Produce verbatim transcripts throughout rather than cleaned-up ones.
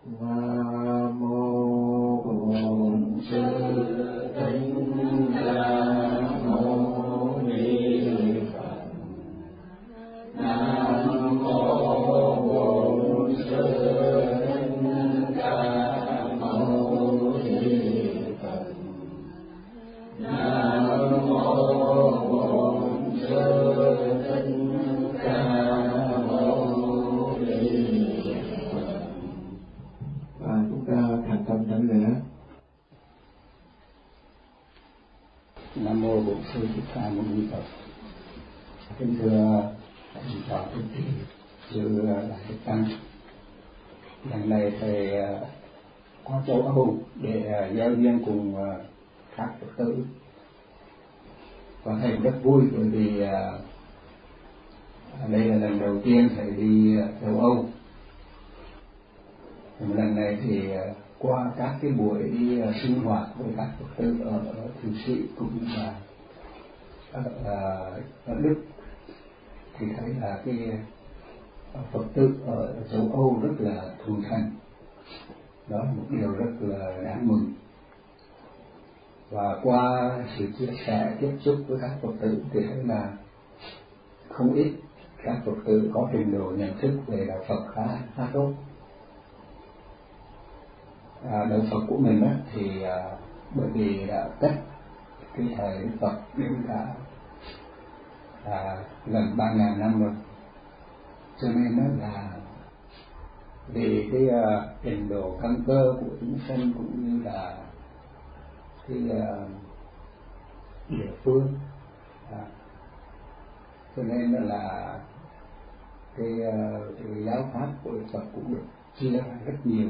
Nam mô Bổn Sư Thích Ca Mâu Ni Phật. Nam mô Bổn Sư Thích Ca Mâu Ni Phật. Nam mô Bổn Sư Thích Ca Mâu Ni Phật. Và chúng ta thành tâm đảnh lễ. Nam mô Bổn Sư Thích Ca Mâu Ni Phật. Kính thưa thầy trò quý vị, chư đại tăng, lần này thầy có châu Âu để giao duyên cùng các Phật tử, và thầy rất vui bởi vì đây là lần đầu tiên thầy đi châu Âu. Lần này thì qua các cái buổi đi sinh hoạt với các Phật tử ở, ở Thụy Sĩ cũng như là ở, ở Đức, thì thấy là cái Phật tử ở châu Âu rất là thuần thành. Đó là một điều rất là đáng mừng. Và qua sự chia sẻ tiếp xúc với các Phật tử thì thấy là không ít các Phật tử có trình độ nhận thức về đạo Phật khá khá tốt. À, đạo Phật của mình á, thì à, bởi vì đã cách cái thời Đức Phật đến cả à, gần ba ngàn năm rồi, cho nên nó là vì cái uh, trình độ căn cơ của chúng sanh cũng như là cái uh, địa phương, à, cho nên là cái, uh, cái giáo pháp của Đức Phật cũng được chia ra rất nhiều.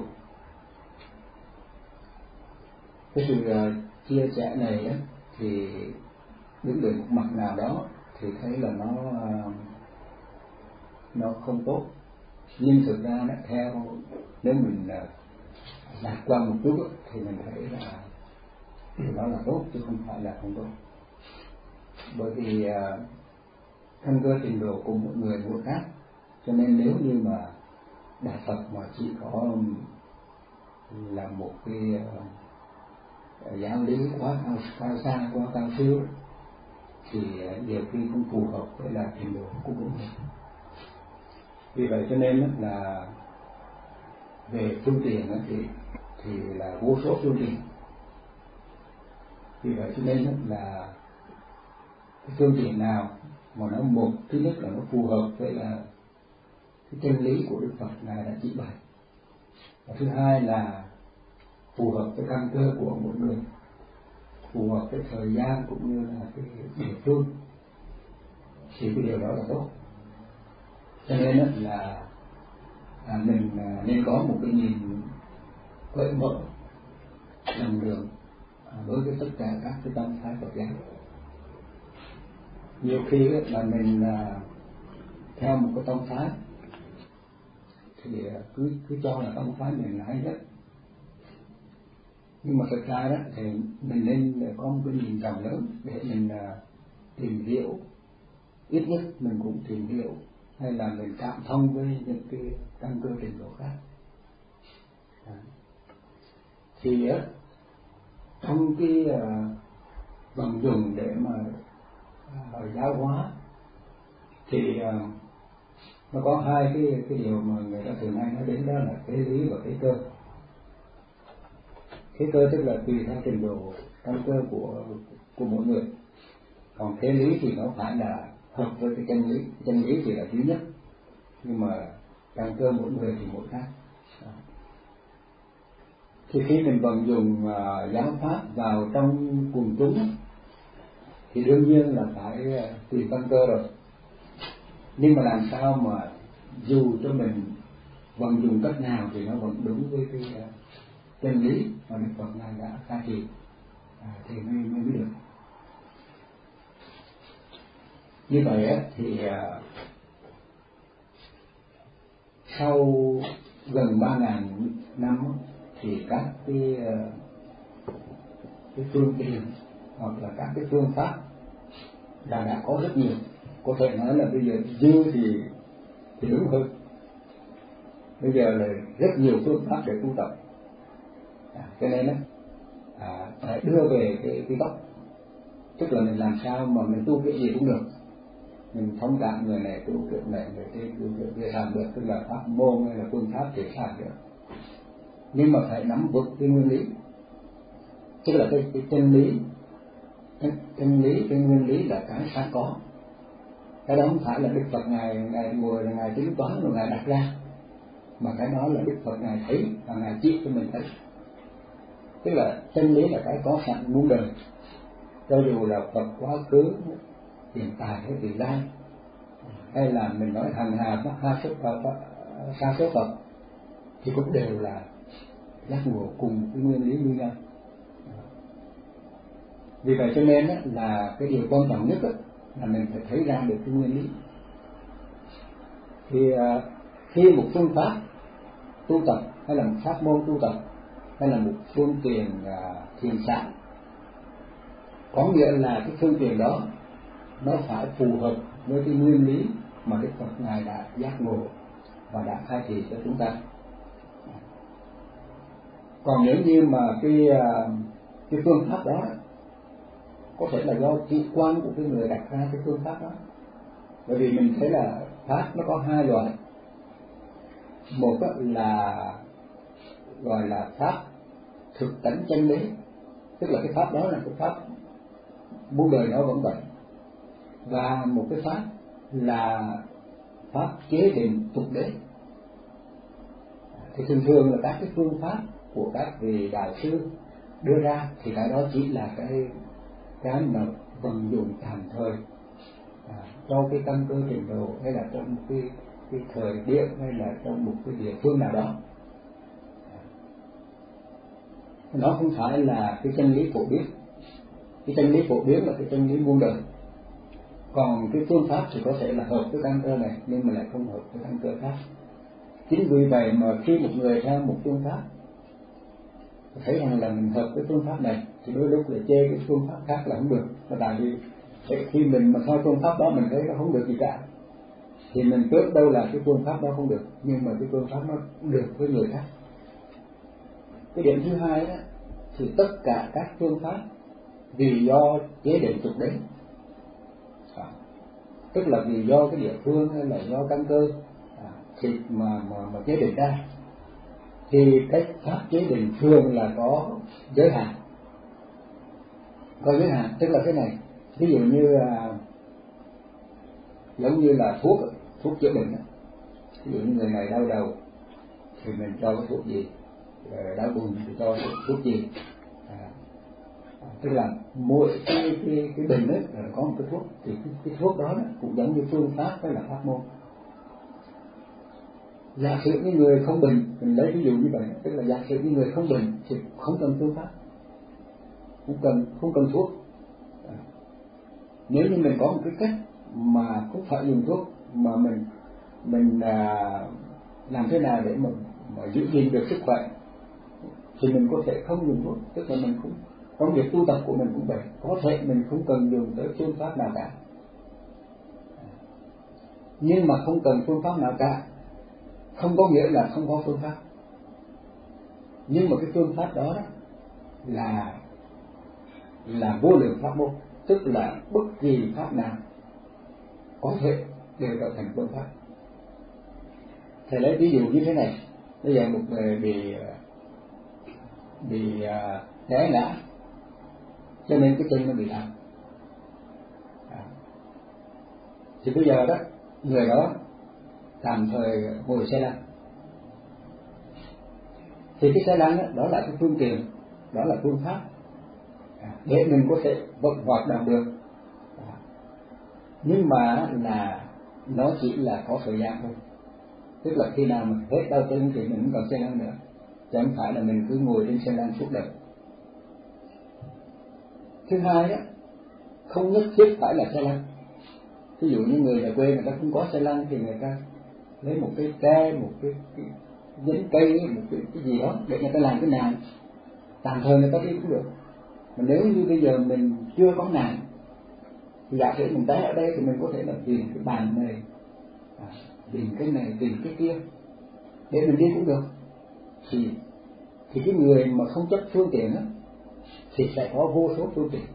Cái sự uh, chia sẻ này á, thì đứng về một mặt nào đó thì thấy là nó uh, nó không tốt, nhưng thực ra nó theo nếu mình uh, lạc quan một chút thì mình thấy là điều đó là tốt chứ không phải là không tốt. Bởi vì uh, thân cơ trình độ của mỗi người mỗi khác, cho nên nếu như mà đạo Phật mà chỉ có là một cái uh, giáo lý quá cao, cao xa, quá cao siêu thì nhiều khi không phù hợp với là trình độ của mình. Vì vậy cho nên là về phương tiện thì thì là vô số phương tiện. Vì vậy cho nên là cái phương tiện nào mà nó một, thứ nhất là nó phù hợp với là cái chân lý của Đức Phật ngài đã chỉ bày, và thứ hai là phù hợp với căn cơ của mỗi người, phù hợp với thời gian cũng như là cái địa phương, thì cái điều đó là tốt. Cho nên là à, mình à, nên có một cái nhìn cởi mở, rộng lượng à, đối với tất cả các cái tông phái Phật giáo. Nhiều khi là mình à, theo một cái tông phái thì cứ cứ cho là tông phái mình là hay nhất, nhưng mà thực ra đó thì mình nên có một cái nhìn rộng lớn để mình à, tìm hiểu, ít nhất mình cũng tìm hiểu hay là mình cảm thông với những cái căn cơ trình độ khác. À. Thì á, trong cái uh, vận dụng để mà uh, giáo hóa thì uh, nó có hai cái cái điều mà người ta thường hay nói đến, đó là thế lý và thế cơ. Thế cơ tức là tùy theo trình độ căn cơ của của mỗi người, còn thế lý thì nó phải là hợp với cái chân lý. Chân lý thì là thứ nhất, nhưng mà căn cơ mỗi người thì mỗi khác. Thì khi mình vận dụng uh, giáo pháp vào trong quần chúng thì đương nhiên là phải uh, tùy căn cơ rồi. Nhưng mà làm sao mà dù cho mình vận dụng cách nào thì nó vẫn đúng với cái uh, chân lý mà Đức Phật ngài đã khai thị à, thì mới mới biết được. Như vậy á, thì uh, sau gần ba ngàn năm thì các cái uh, cái phương tiện hoặc là các cái phương pháp đã đã có rất nhiều. Có thể nói là bây giờ dư thì thì đúng hơn, bây giờ là rất nhiều phương pháp để tu tập, à, cho nên đó, à, phải đưa về cái cái gốc, tức là mình làm sao mà mình tu cái gì cũng được, mình thông cảm người này tu kiểu này, người kia tu kiểu kia làm được, tức là pháp môn hay là phương pháp để làm được, nhưng mà phải nắm vững cái nguyên lý, tức là cái, cái chân lý, cái chân lý, cái nguyên lý là cái sẵn có, cái đó không phải là Đức Phật ngài ngài ngồi là ngài tính toán rồi ngài đặt ra, mà cái đó là Đức Phật ngài thấy và ngài chỉ cho mình thấy, tức là chân lý là cái có sẵn muôn đời, cho dù là Phật quá khứ, hiện tại hay vị lai, hay là mình nói hằng hà ha số Phật, sa số Phật, thì cũng đều là giác ngộ cùng cái nguyên lý như nhau. Vì vậy cho nên á, là cái điều quan trọng nhất á, là mình phải thấy ra được cái nguyên lý. Thì à, khi một phương pháp tu tập hay là một pháp môn tu tập hay là một phương tiện à, thiền sản, có nghĩa là cái phương tiện đó nó phải phù hợp với cái nguyên lý mà Đức Phật ngài đã giác ngộ và đã khai thị cho chúng ta. Còn nếu như mà cái cái phương pháp đó có thể là do chủ quan của cái người đặt ra cái phương pháp đó, bởi vì mình thấy là pháp nó có hai loại, một là gọi là pháp thực tánh chân lý, tức là cái pháp đó là cái pháp muôn đời nó vẫn vậy, và một cái pháp là pháp chế định tục đế. Thì thường thường là các cái phương pháp của các vị đại sư đưa ra thì cái đó chỉ là cái cái mà vận dụng tạm thời à, cho cái căn cơ trình độ, hay là trong cái cái thời điểm, hay là trong một cái địa phương nào đó, nó không phải là cái chân lý phổ biến. Cái chân lý phổ biến là cái chân lý muôn đời, còn cái phương pháp thì có thể là hợp với căn cơ này nhưng mà lại không hợp với căn cơ khác. Chính vì vậy mà khi một người theo một phương pháp thấy rằng là mình hợp với phương pháp này thì đôi lúc là chê cái phương pháp khác là không được, là tại vì khi mình mà theo phương pháp đó mình thấy nó không được gì cả, thì mình tưởng đâu là cái phương pháp đó không được, nhưng mà cái phương pháp nó được với người khác. Cái điểm thứ hai đó thì tất cả các phương pháp vì do chế định tục đế, à, tức là vì do cái địa phương hay là do căn cơ à, thì mà, mà mà chế định ra, thì cái pháp chế định thường là có giới hạn, có giới hạn tức là thế này, ví dụ như à, giống như là thuốc thuốc chữa bệnh, ví dụ như người này đau đầu thì mình cho cái thuốc gì, đau bụng thì cho thuốc gì, à, tức là mỗi cái cái, cái bệnh ấy có một cái thuốc, thì cái, cái thuốc đó, đó cũng giống như phương pháp hay là pháp môn. Giả sử những người không bệnh, mình lấy ví dụ như vậy, tức là giả sử những người không bệnh thì không cần phương pháp, không cần không cần thuốc. À, nếu như mình có một cái cách mà không phải dùng thuốc, mà mình mình à, làm thế nào để mà, mà giữ gìn được sức khỏe thì mình có thể không dùng thuốc, tức là mình cũng trong việc tu tập của mình cũng vậy, có thể mình không cần dùng tới phương pháp nào cả, nhưng mà không cần phương pháp nào cả không có nghĩa là không có phương pháp, nhưng mà cái phương pháp đó, đó là là vô lượng pháp môn, tức là bất kỳ pháp nào có thể đều trở thành phương pháp. Thầy lấy ví dụ như thế này, bây giờ một người bị bị té ngã cho nên cái chân nó bị đau, à, thì bây giờ đó người đó tạm thời ngồi xe lăn, thì cái xe lăn đó, đó là cái phương tiện, đó là phương pháp à, để mình có thể vận hoạt động được, à, nhưng mà là nó chỉ là có thời gian thôi, tức là khi nào mình hết đau chân thì mình không còn xe lăn nữa, chứ không phải là mình cứ ngồi trên xe lăn suốt đời. Thứ hai đó, không nhất thiết phải là xe lăn. Ví dụ như người ở quê người ta không có xe lăn thì người ta lấy một cái tre, một cái, cái nhánh cây, một cái, cái gì đó để người ta làm cái nạn, tạm thời người ta đi cũng được. Mà nếu như bây giờ mình chưa có nạn, thì giả sử mình té ở đây thì mình có thể là tìm cái bàn này, à, tìm cái này, tìm cái kia, để mình đi cũng được, thì thì cái người mà không chấp phương tiện á thì sẽ có vô số phương tiện.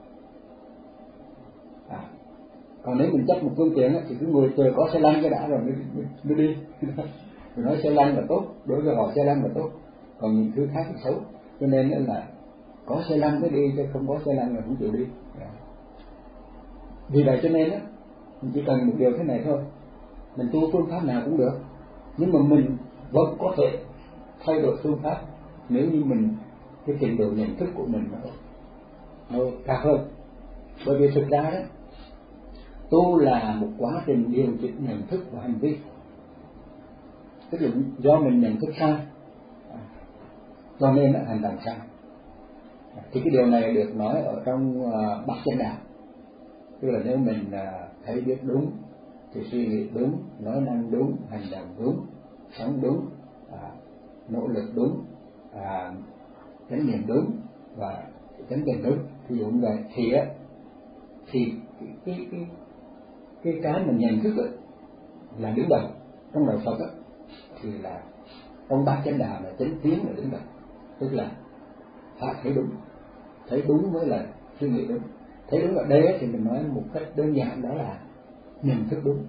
À, còn nếu mình chấp một phương tiện á thì cứ ngồi chờ có xe lăn cái đã rồi mới, mới, mới đi. Mình nói xe lăn là tốt, đối với họ xe lăn là tốt, còn những thứ khác thì xấu. Cho nên là có xe lăn mới đi, chứ không có xe lăn là không chịu đi. À. Vì vậy cho nên á, mình chỉ cần một điều thế này thôi, mình tu phương pháp nào cũng được, nhưng mà mình vẫn có thể thay đổi phương pháp nếu như mình cái trình độ nhận thức của mình nó, nó cao hơn. Bởi vì thực ra đó, tu là một quá trình điều chỉnh nhận thức và hành vi. Tức là do mình nhận thức sai, cho nên là hành động sai. Thì cái điều này được nói ở trong uh, Bát Chánh Đạo. Tức là nếu mình uh, thấy biết đúng thì suy nghĩ đúng, nói năng đúng, hành động đúng, sống đúng, à, nỗ lực đúng, à, chánh niệm đúng và chánh định đúng. Thì cũng vậy, thì á thì cái cái cái cái cái mình nhận thức ấy, là đứng đầu trong đạo Phật á, thì là trong Bát Chánh Đạo là chánh kiến là đứng đầu. Tức là phải thấy đúng, thấy đúng mới là suy nghĩ đúng. Thấy đúng ở đây ấy, thì mình nói một cách đơn giản đó là nhận thức đúng.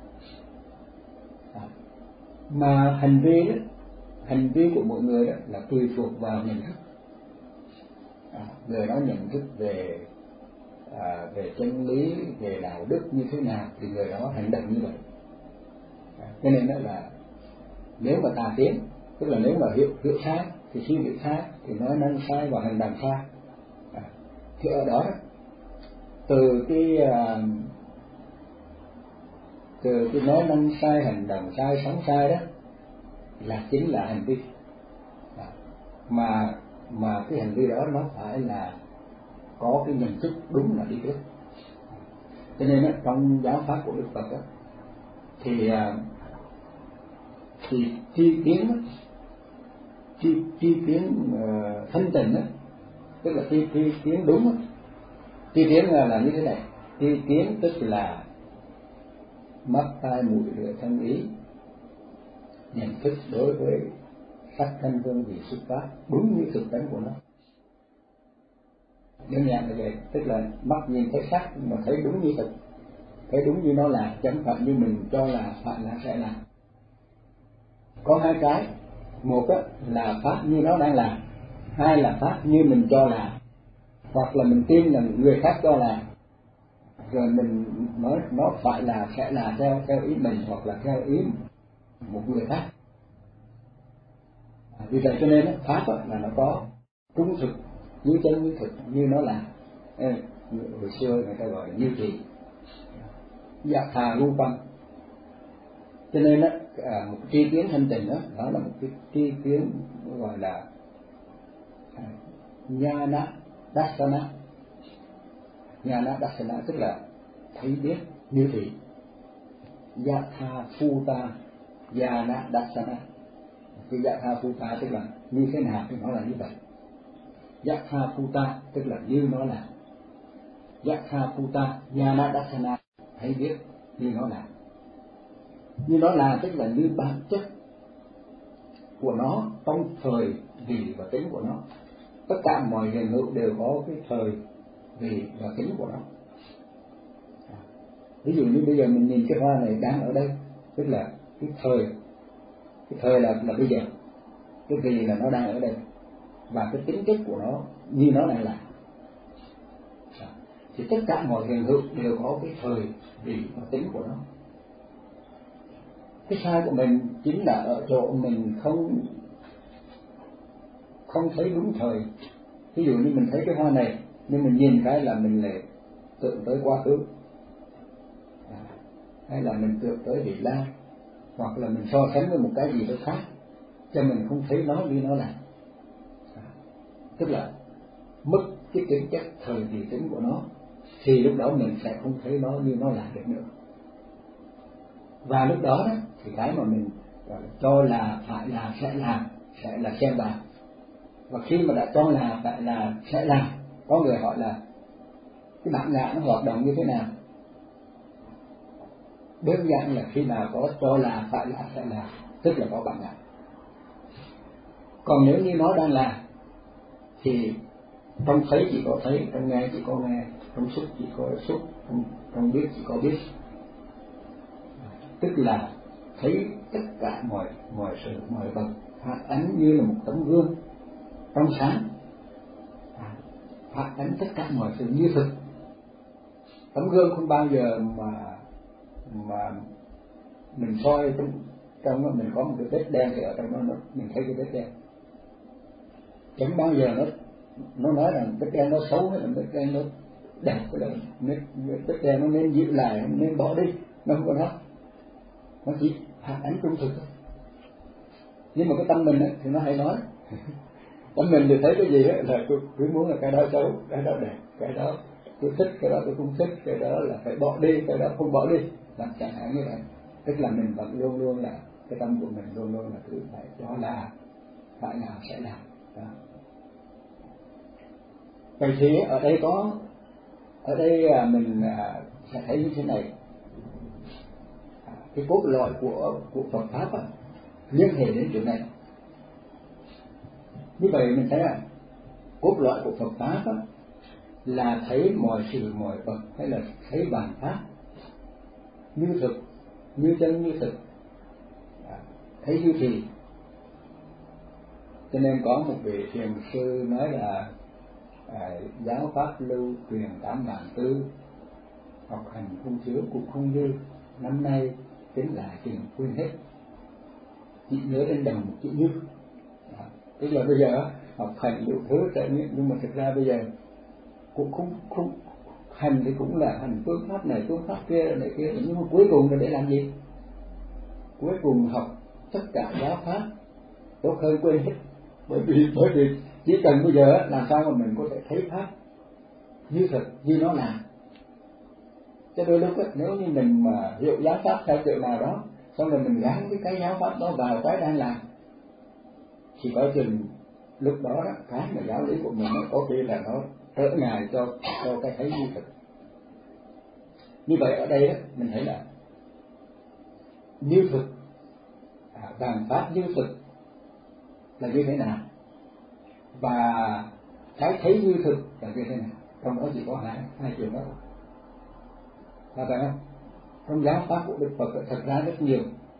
À, mà hành vi đó, hành vi của mỗi người đó là tùy thuộc vào nhận thức. À, người đó nhận thức về à, về chân lý, về đạo đức như thế nào thì người đó hành động như vậy. À, cho nên đó là nếu mà tà tiến, tức là nếu mà hiểu hiểu sai thì suy nghĩ sai, thì nói năng sai và hành động sai. À, thì ở đó, đó từ cái uh, từ cái nói năng sai, hành động sai, sống sai đó là chính là hành vi. À, mà mà cái hành vi đó nó phải là có cái nhận thức đúng là đi trước. Cho nên đó, trong giáo pháp của Đức Phật đó, thì uh, thì tri kiến tri tri kiến uh, thanh tịnh đó, tức là tri tri kiến đúng đó. Tri kiến là, là như thế này. Tri kiến tức là mắt, tai, mũi, lưỡi, thân, ý nhận thức đối với sắc, thanh, hương, vị, xúc, pháp đúng như thực tánh của nó. Đơn giản là vậy. Tức là mắt nhìn thấy sắc mà thấy đúng như thực, thấy đúng như nó là, chẳng phải như mình cho là phải là sẽ làm. Có hai cái, một là pháp như nó đang làm, hai là pháp như mình cho là, hoặc là mình tin là người khác cho là, rồi mình nói nó phải là sẽ là theo theo ý mình, hoặc là theo ý một người khác. À, vì vậy cho nên pháp là nó có trung thực, như chân như thực, như nó là. Ê, hồi xưa người ta gọi là như thị, dạ thà ru văn. Cho nên đó, à, một tri kiến thanh tịnh đó, đó là một cái tri kiến gọi là Nhana Dassana. Nhana Dassana tức là thấy biết như thị. Yatha Phuta Nhana Dassana. Cái Yatha Phuta tức là như thế nào thì nó là như vậy. Yatha Phuta tức là như nó là. Yatha Phuta Nhana Dassana thấy biết như nó là. Như nó là tức là như bản chất của nó trong thời vị và tính của nó. Tất cả mọi hiện hữu đều có cái thời vị và tính của nó. Ví dụ như bây giờ mình nhìn cái hoa này đang ở đây, tức là cái thời, cái thời là là bây giờ, cái vị là nó đang ở đây, và cái tính chất của nó như nó đang là. Thì tất cả mọi hiện hữu đều có cái thời vị và tính của nó. Cái sai của mình chính là ở chỗ mình không không thấy đúng thời. Ví dụ như mình thấy cái hoa này, nhưng mình nhìn cái là mình lại tưởng tới quá khứ, à, hay là mình tưởng tới vị lai, hoặc là mình so sánh với một cái gì đó khác, cho mình không thấy nó như nó là. À, tức là mất cái tính chất thời kỳ tính của nó, thì lúc đó mình sẽ không thấy nó như nó là được nữa. Và lúc đó, đó thì cái mà mình cho là phải là sẽ làm sẽ là xem vào. Và khi mà đã cho là phải là sẽ làm, có người hỏi là cái bản ngã nó hoạt động như thế nào? Đơn giản là khi nào có cho là phải là sẽ làm, tức là có bản ngã. Còn nếu như nó đang là thì trong thấy chỉ có thấy, trong nghe chỉ có nghe, trong xúc chỉ có xúc, trong, trong biết chỉ có biết. Tức là thấy tất cả mọi mọi sự, mọi vật phát ánh như là một tấm gương trong sáng, phát ánh tất cả mọi sự như thực. Tấm gương không bao giờ mà mà mình soi trong trong đó mình có một cái vết đen thì ở trong đó nó, mình thấy cái vết đen. Chẳng bao giờ nó nó nói rằng vết đen nó xấu hay là vết đen nó đẹp, cái là vết đen nó nên dịu lại, nó nên bỏ đi, nó không có đó. Nó chỉ phản ánh trung thực thôi. Nhưng mà cái tâm mình ấy, thì nó hay nói tâm mình thì thấy cái gì ấy, là tôi cứ muốn là cái đó xấu, cái đó đẹp, cái đó tôi thích, cái đó tôi không thích, cái đó là phải bỏ đi, cái đó không bỏ đi, làm chẳng hạn như vậy. Tức là mình vẫn luôn luôn là cái tâm của mình luôn luôn là cứ phải đó là phải nào sẽ làm đó. Vậy thì ở đây có ở đây mình sẽ thấy như thế này, cái cốt lõi của của Phật pháp á, liên hệ đến chuyện này. Như vậy mình thấy là cốt lõi của Phật pháp á, là thấy mọi sự mọi vật hay là thấy bản pháp như thực, như chân như thực, thấy như thì. Cho nên có một vị thiền sư nói là à, giáo pháp lưu truyền tám vạn tư, học hành không thiếu cũng không dư, năm nay tính lại chừng quên hết, chỉ nhớ đến đầu một chữ như. À, tức là bây giờ học hành nhiều thứ trải nghiệm, nhưng mà thực ra bây giờ cũng không không hành thì cũng là hành phương pháp này phương pháp kia này kia, nhưng mà cuối cùng là để làm gì? Cuối cùng học tất cả giáo pháp tốt hơn quên hết. Bởi vì bởi vì chỉ cần bây giờ làm sao mà mình có thể thấy pháp như thật như nó là. Cho đôi lúc ấy, nếu như mình mà hiểu giáo pháp theo kiểu nào đó, xong rồi mình gắn cái cái giáo pháp đó vào cái đang làm, thì có chừng lúc đó đó cái mà giáo lý của mình nó có khi là nó trở ngại cho cho cái thấy như thật. Như vậy ở đây đó mình thấy là như thực, à, vàng pháp như thực là như thế nào, và cái thấy như thực là như thế nào. Trong đó chỉ có hai hai chuyện đó, là phải không? Trong giáo pháp của Đức Phật thật ra rất nhiều,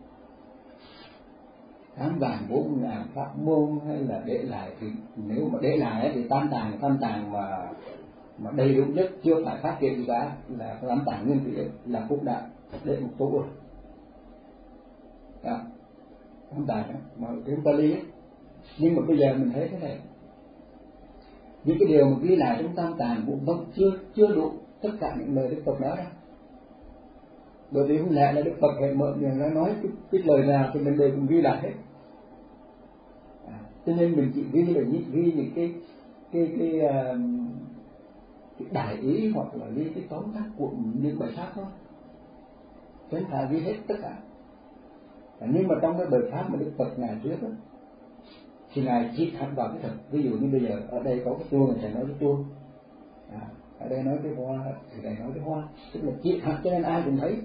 tám vạn bốn ngàn pháp môn, hay là để lại thì nếu mà để lại thì tam tàng tam tàng mà mà đầy đủ nhất chưa phải phát triển gì cả là tam tàng nguyên thủy là cũng đã để một số rồi. Đó, tam tàng đó, mà chúng ta lý ấy. Nhưng mà bây giờ mình thấy thế này, những cái điều mà ghi lại trong tam tàng cũng vẫn chưa chưa đủ tất cả những lời Đức Phật nói đâu. Bởi vì không lẽ là Đức Phật phải mở miệng ra nói cái, cái lời nào thì mình đều cũng ghi lại hết. À, cho nên mình chỉ ghi là ghi những cái cái cái, cái, uh, cái đại ý hoặc là ghi cái tóm tắt của những bài pháp thôi, chứ không phải ghi hết tất cả. À, nhưng mà trong cái bài pháp mà Đức Phật ngài thuyết đó, thì ngài chỉ thẳng vào cái thật. Ví dụ như bây giờ ở đây có cái chuông, thầy nói cái chuông, à, ở đây nói cái hoa thì thầy nói cái hoa, tức là chỉ thẳng cho nên ai cũng thấy.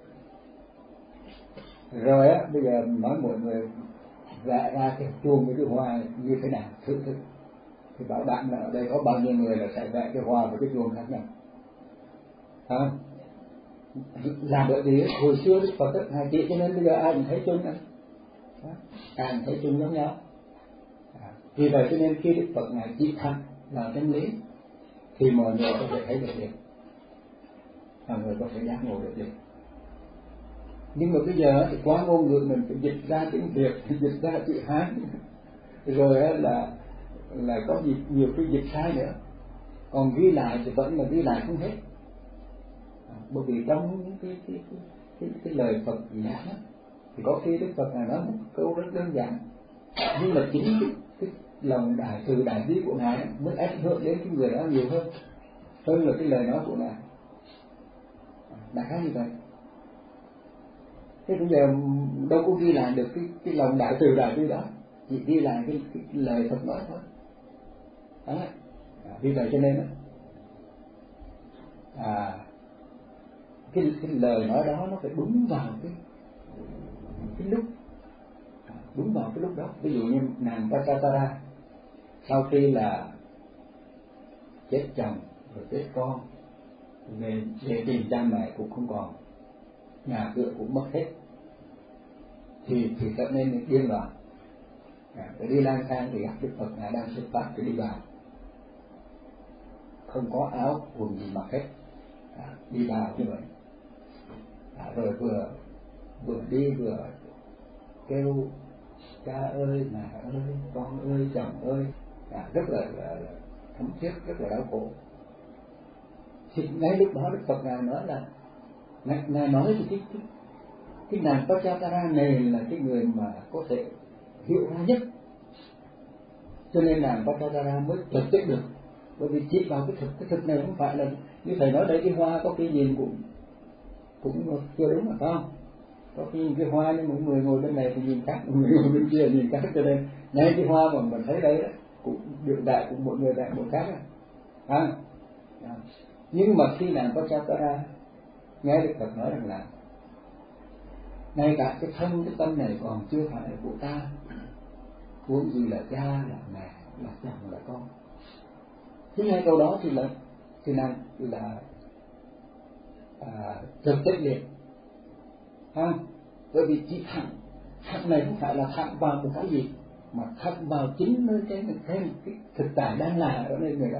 Rồi á, bây giờ nói mọi người vẽ ra cái chuông với cái hoa như thế nào, thử thử thì bảo đảm là ở đây có bao nhiêu người là sẽ vẽ cái hoa và cái chuông khác nhau, à, là bởi vì hồi xưa Đức Phật rất hay chỉ, cho nên bây giờ ai cũng thấy chung này, ai cũng thấy chung giống nhau. À, vì vậy cho nên khi Đức Phật ngài chỉ thẳng là chân lý thì mọi người có thể thấy được liền, mọi người có thể giác ngộ được liền. Nhưng mà bây giờ thì quá ngôn ngữ mình phải dịch ra tiếng Việt, dịch ra chữ Hán, rồi là là có gì nhiều cái dịch sai nữa, còn ghi lại thì vẫn là ghi lại không hết. À, bởi vì trong những cái cái cái, cái, cái lời Phật giảng á, thì có khi Đức Phật này nói một câu rất đơn giản, nhưng mà chính cái, cái lòng đại từ đại bi của ngài mới ảnh hưởng đến cái người đó nhiều hơn hơn là cái lời nói của ngài. Đại khái như vậy. Thế bây giờ đâu có ghi lại được cái cái lòng đại từ đại bi đó, chỉ ghi lại cái, cái, cái lời Phật nói thôi. Đó. À, vì vậy cho nên đó, à, cái, cái lời nói đó nó phải đúng vào cái cái lúc đúng vào cái lúc đó. Ví dụ như nàng Pachapara sau khi là chết chồng rồi chết con, về về tìm cha mẹ cũng không còn, nhà cửa cũng mất hết, thì thì trở nên điên loạn, à, để đi lang thang thì gặp Đức Phật ngài đang xuất phát để đi vào, không có áo quần gì mặc hết, à, đi vào như vậy, à, rồi vừa vừa đi vừa kêu cha ơi, mẹ ơi, con ơi, chồng ơi, à, rất là, là, là thống thiết, rất là đau khổ. Thì ngay lúc đó Đức Phật ngài nói là ngài, ngài nói thì cái cái, cái nàng Pachapara này là cái người mà có thể hiểu ra nhất, cho nên nàng Pachapara mới trực tiếp được, bởi vì chỉ vào cái thực cái thực này không phải là như thầy nói đây, cái hoa có khi nhìn cũng cũng chưa đúng, là không? Có khi cái hoa nhưng mọi người ngồi bên này thì nhìn khác, mọi người ngồi bên kia nhìn khác, cho nên ngay cái hoa mà mình thấy đấy cũng được đại cũng một người đại một khác, à, à. Nhưng mà khi nàng Pachapara nghe Đức Phật nói rằng là ngay cả cái thân cái tâm này còn chưa phải là của ta, huống gì là cha, là mẹ, là chồng, là con. Thế ngay câu đó thì là thì nàng là à, trực tiếp liền, ha, bởi vì chỉ thẳng thẳng này không phải là thẳng vào một cái gì, mà thẳng vào chính nơi cái cái, cái thực tại đang là ở nơi người đó.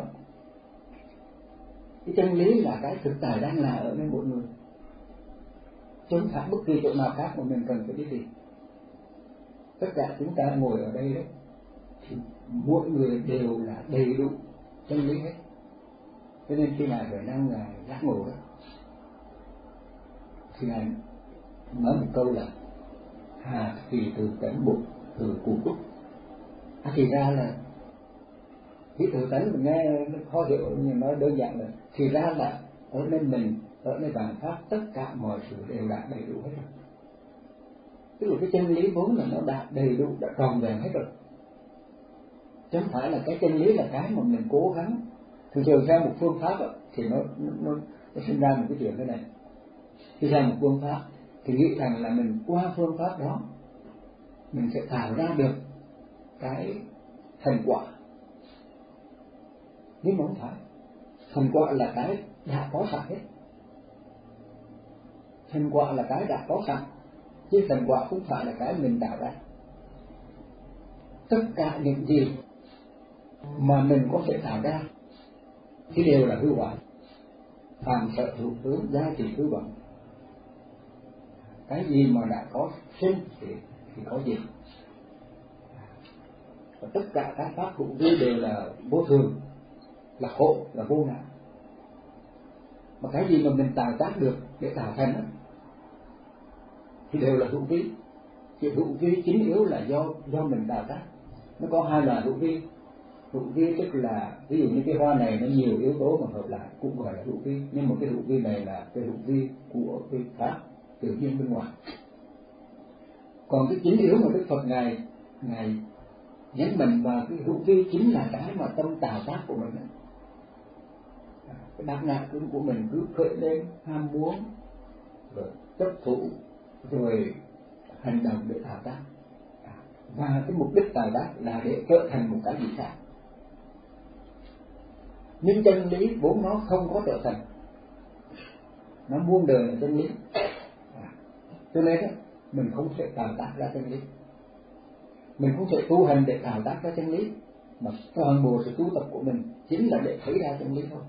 Cái chân lý là cái thực tại đang là ở nơi mỗi người, chứ không phải bất kỳ chỗ nào khác mà mình cần phải biết gì. Tất cả chúng ta ngồi ở đây đấy, thì mỗi người đều là đầy đủ chân lý hết. Cho nên khi ngài Huệ Năng ngài giác ngộ đó, thì ngài nói một câu là hà kỳ từ tánh bụng từ cụ túc. À, thì ra là cái từ tánh mình nghe nó khó hiểu, nhưng nói đơn giản là thì ra là ở nơi mình, ở nơi vạn pháp, tất cả mọi sự đều đã đầy đủ hết rồi. Tức là cái chân lý vốn là nó đã đầy đủ, đã tròn vẹn hết rồi, chứ không phải là cái chân lý là cái mà mình cố gắng. Thường thường theo một phương pháp đó, thì nó, nó, nó, nó sinh ra một cái chuyện thế này. Khi ra một phương pháp thì nghĩ rằng là mình qua phương pháp đó mình sẽ tạo ra được cái thành quả, nhưng mà không phải. Thành quả là cái đã có sẵn hết, thành quả là cái đã có sẵn, chứ thành quả không phải là cái mình tạo ra. Tất cả những gì mà mình có thể tạo ra thì đều là hư hoại, phàm sở hữu tướng, giá trị hư vọng. Cái gì mà đã có sinh thì, thì có diệt. Và tất cả các pháp hữu vi đều là vô thường, là khổ, là vô ngã. Mà cái gì mà mình tạo tác được để tạo thành đó, thì đều là hữu vi. Chỉ hữu vi chính yếu là do do mình tạo tác. Nó có hai loại hữu vi. Hữu vi tức là ví dụ như cái hoa này nó nhiều yếu tố mà hợp lại cũng gọi là hữu vi, nhưng một cái hữu vi này là cái hữu vi của cái pháp tự nhiên bên ngoài. Còn cái chính yếu mà Đức Phật ngài ngài nhấn mạnh vào cái hữu vi chính là cái mà tâm tạo tác của mình đó. Cái đắc ngã của mình cứ khởi lên ham muốn rồi chấp thủ rồi hành động để tạo tác, và cái mục đích tạo tác là để trở thành một cái gì khác. Nhưng chân lý vốn nó không có trở thành, nó muôn đời là chân lý, cho nên đó, mình không thể tạo tác ra chân lý, mình không thể tu hành để tạo tác ra chân lý, mà toàn bộ sự tu tập của mình chính là để thấy ra chân lý thôi.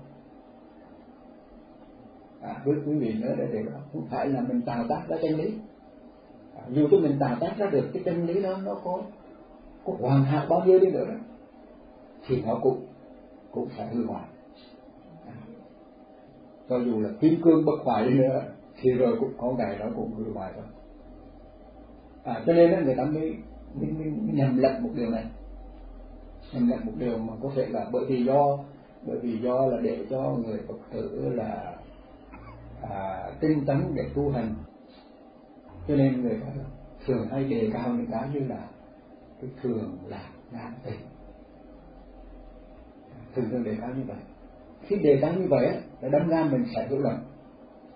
À, với quý vị nhớ để điều đó, không phải là mình tạo tác ra chân lý. À, dù cho mình tạo tác ra được cái chân lý đó, nó có có hoàn hảo bao nhiêu đi nữa đó, thì nó cũng cũng phải hư hoại. À, cho dù là kim cương bất hoại đi nữa thì rồi cũng có ngày đó cũng hư hoại thôi. À, cho nên đó, người ta mới, mới, mới, mới nhầm lẫn một điều này, nhầm lẫn một điều mà có thể là bởi vì do bởi vì do là để cho người Phật tử là à, tinh tấn để tu hành, cho nên người ta thường hay đề cao những cái như là cái thường lạc ngã tình, thường thường đề cao như vậy. Khi đề cao như vậy á, là đâm ra mình sẽ hiểu lầm.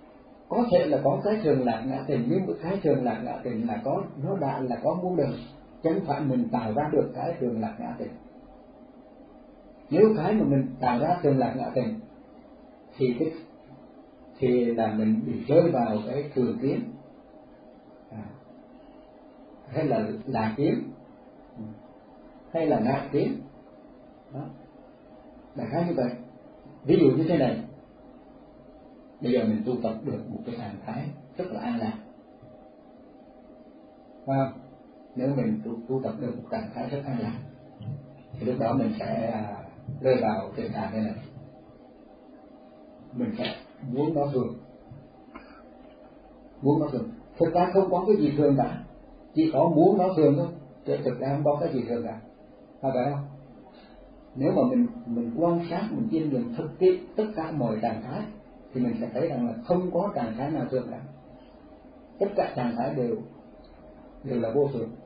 Có thể là có cái thường lạc ngã tình, nhưng cái thường lạc ngã tình là có nó đã là có muôn đời, chẳng phải mình tạo ra được cái thường lạc ngã tịnh. Nếu cái mà mình tạo ra thường lạc ngã tịnh thì cái thì là mình bị rơi vào cái thường kiến, à, hay là lạc kiến, hay là ngã kiến. Đó, đại khái như vậy. Ví dụ như thế này, bây giờ mình tu tập được một cái trạng thái rất là an lạc, à, nếu mình tu, tu tập được một trạng thái rất an lạc thì lúc đó mình sẽ à, rơi vào tình trạng thế này, mình sẽ muốn nó thường, muốn nó thường. Thực ra không có cái gì thường cả, chỉ có muốn nó thường thôi, chứ thực ra không có cái gì thường cả, phải vậy không? Nếu mà mình mình quan sát, mình chiêm nghiệm thực tế tất cả mọi trạng thái thì mình sẽ thấy rằng là không có trạng thái nào thường cả, tất cả trạng thái đều đều là vô thường.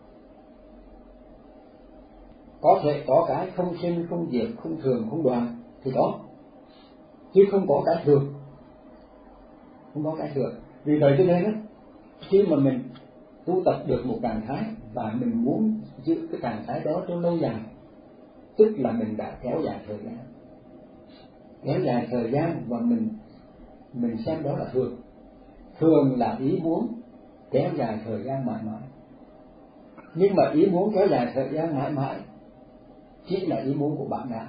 Có thể có cái không sinh, không diệt, không thường, không đoạn thì có, chứ không có cái thường, không có cái thường. Vì vậy cho nên đó, khi mà mình tu tập được một trạng thái và mình muốn giữ cái trạng thái đó cho lâu dài, tức là mình đã kéo dài thời gian, kéo dài thời gian và mình mình xem đó là thường. Thường là ý muốn kéo dài thời gian mãi mãi, nhưng mà ý muốn kéo dài thời gian mãi mãi chỉ là ý muốn của bạn ngã,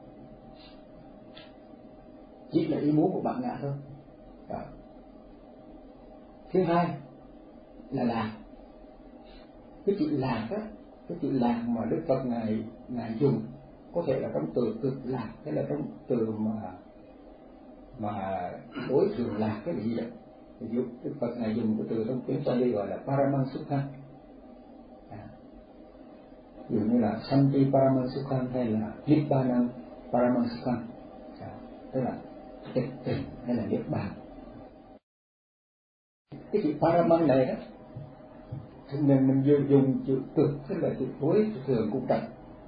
chỉ là ý muốn của bạn ngã thôi. Đó. Thứ hai là lạc. Cái chữ lạc á, cái chữ lạc mà Đức Phật ngài ngài dùng có thể là trong từ cực lạc, hay là trong từ mà mà đối thường lạc cái gì đó. Ví dụ Đức Phật ngài dùng cái từ trong tiếng Pali gọi là Paramansukha, à, ví dụ như là Santi Paramansukha hay là Nibbana Paramansukha, à, tức là tịch tỉnh hay là niết bàn. Cái chữ Paraman này đó thì mình mình dùng, dùng chữ cực, tức là chữ đối thường cũng trật,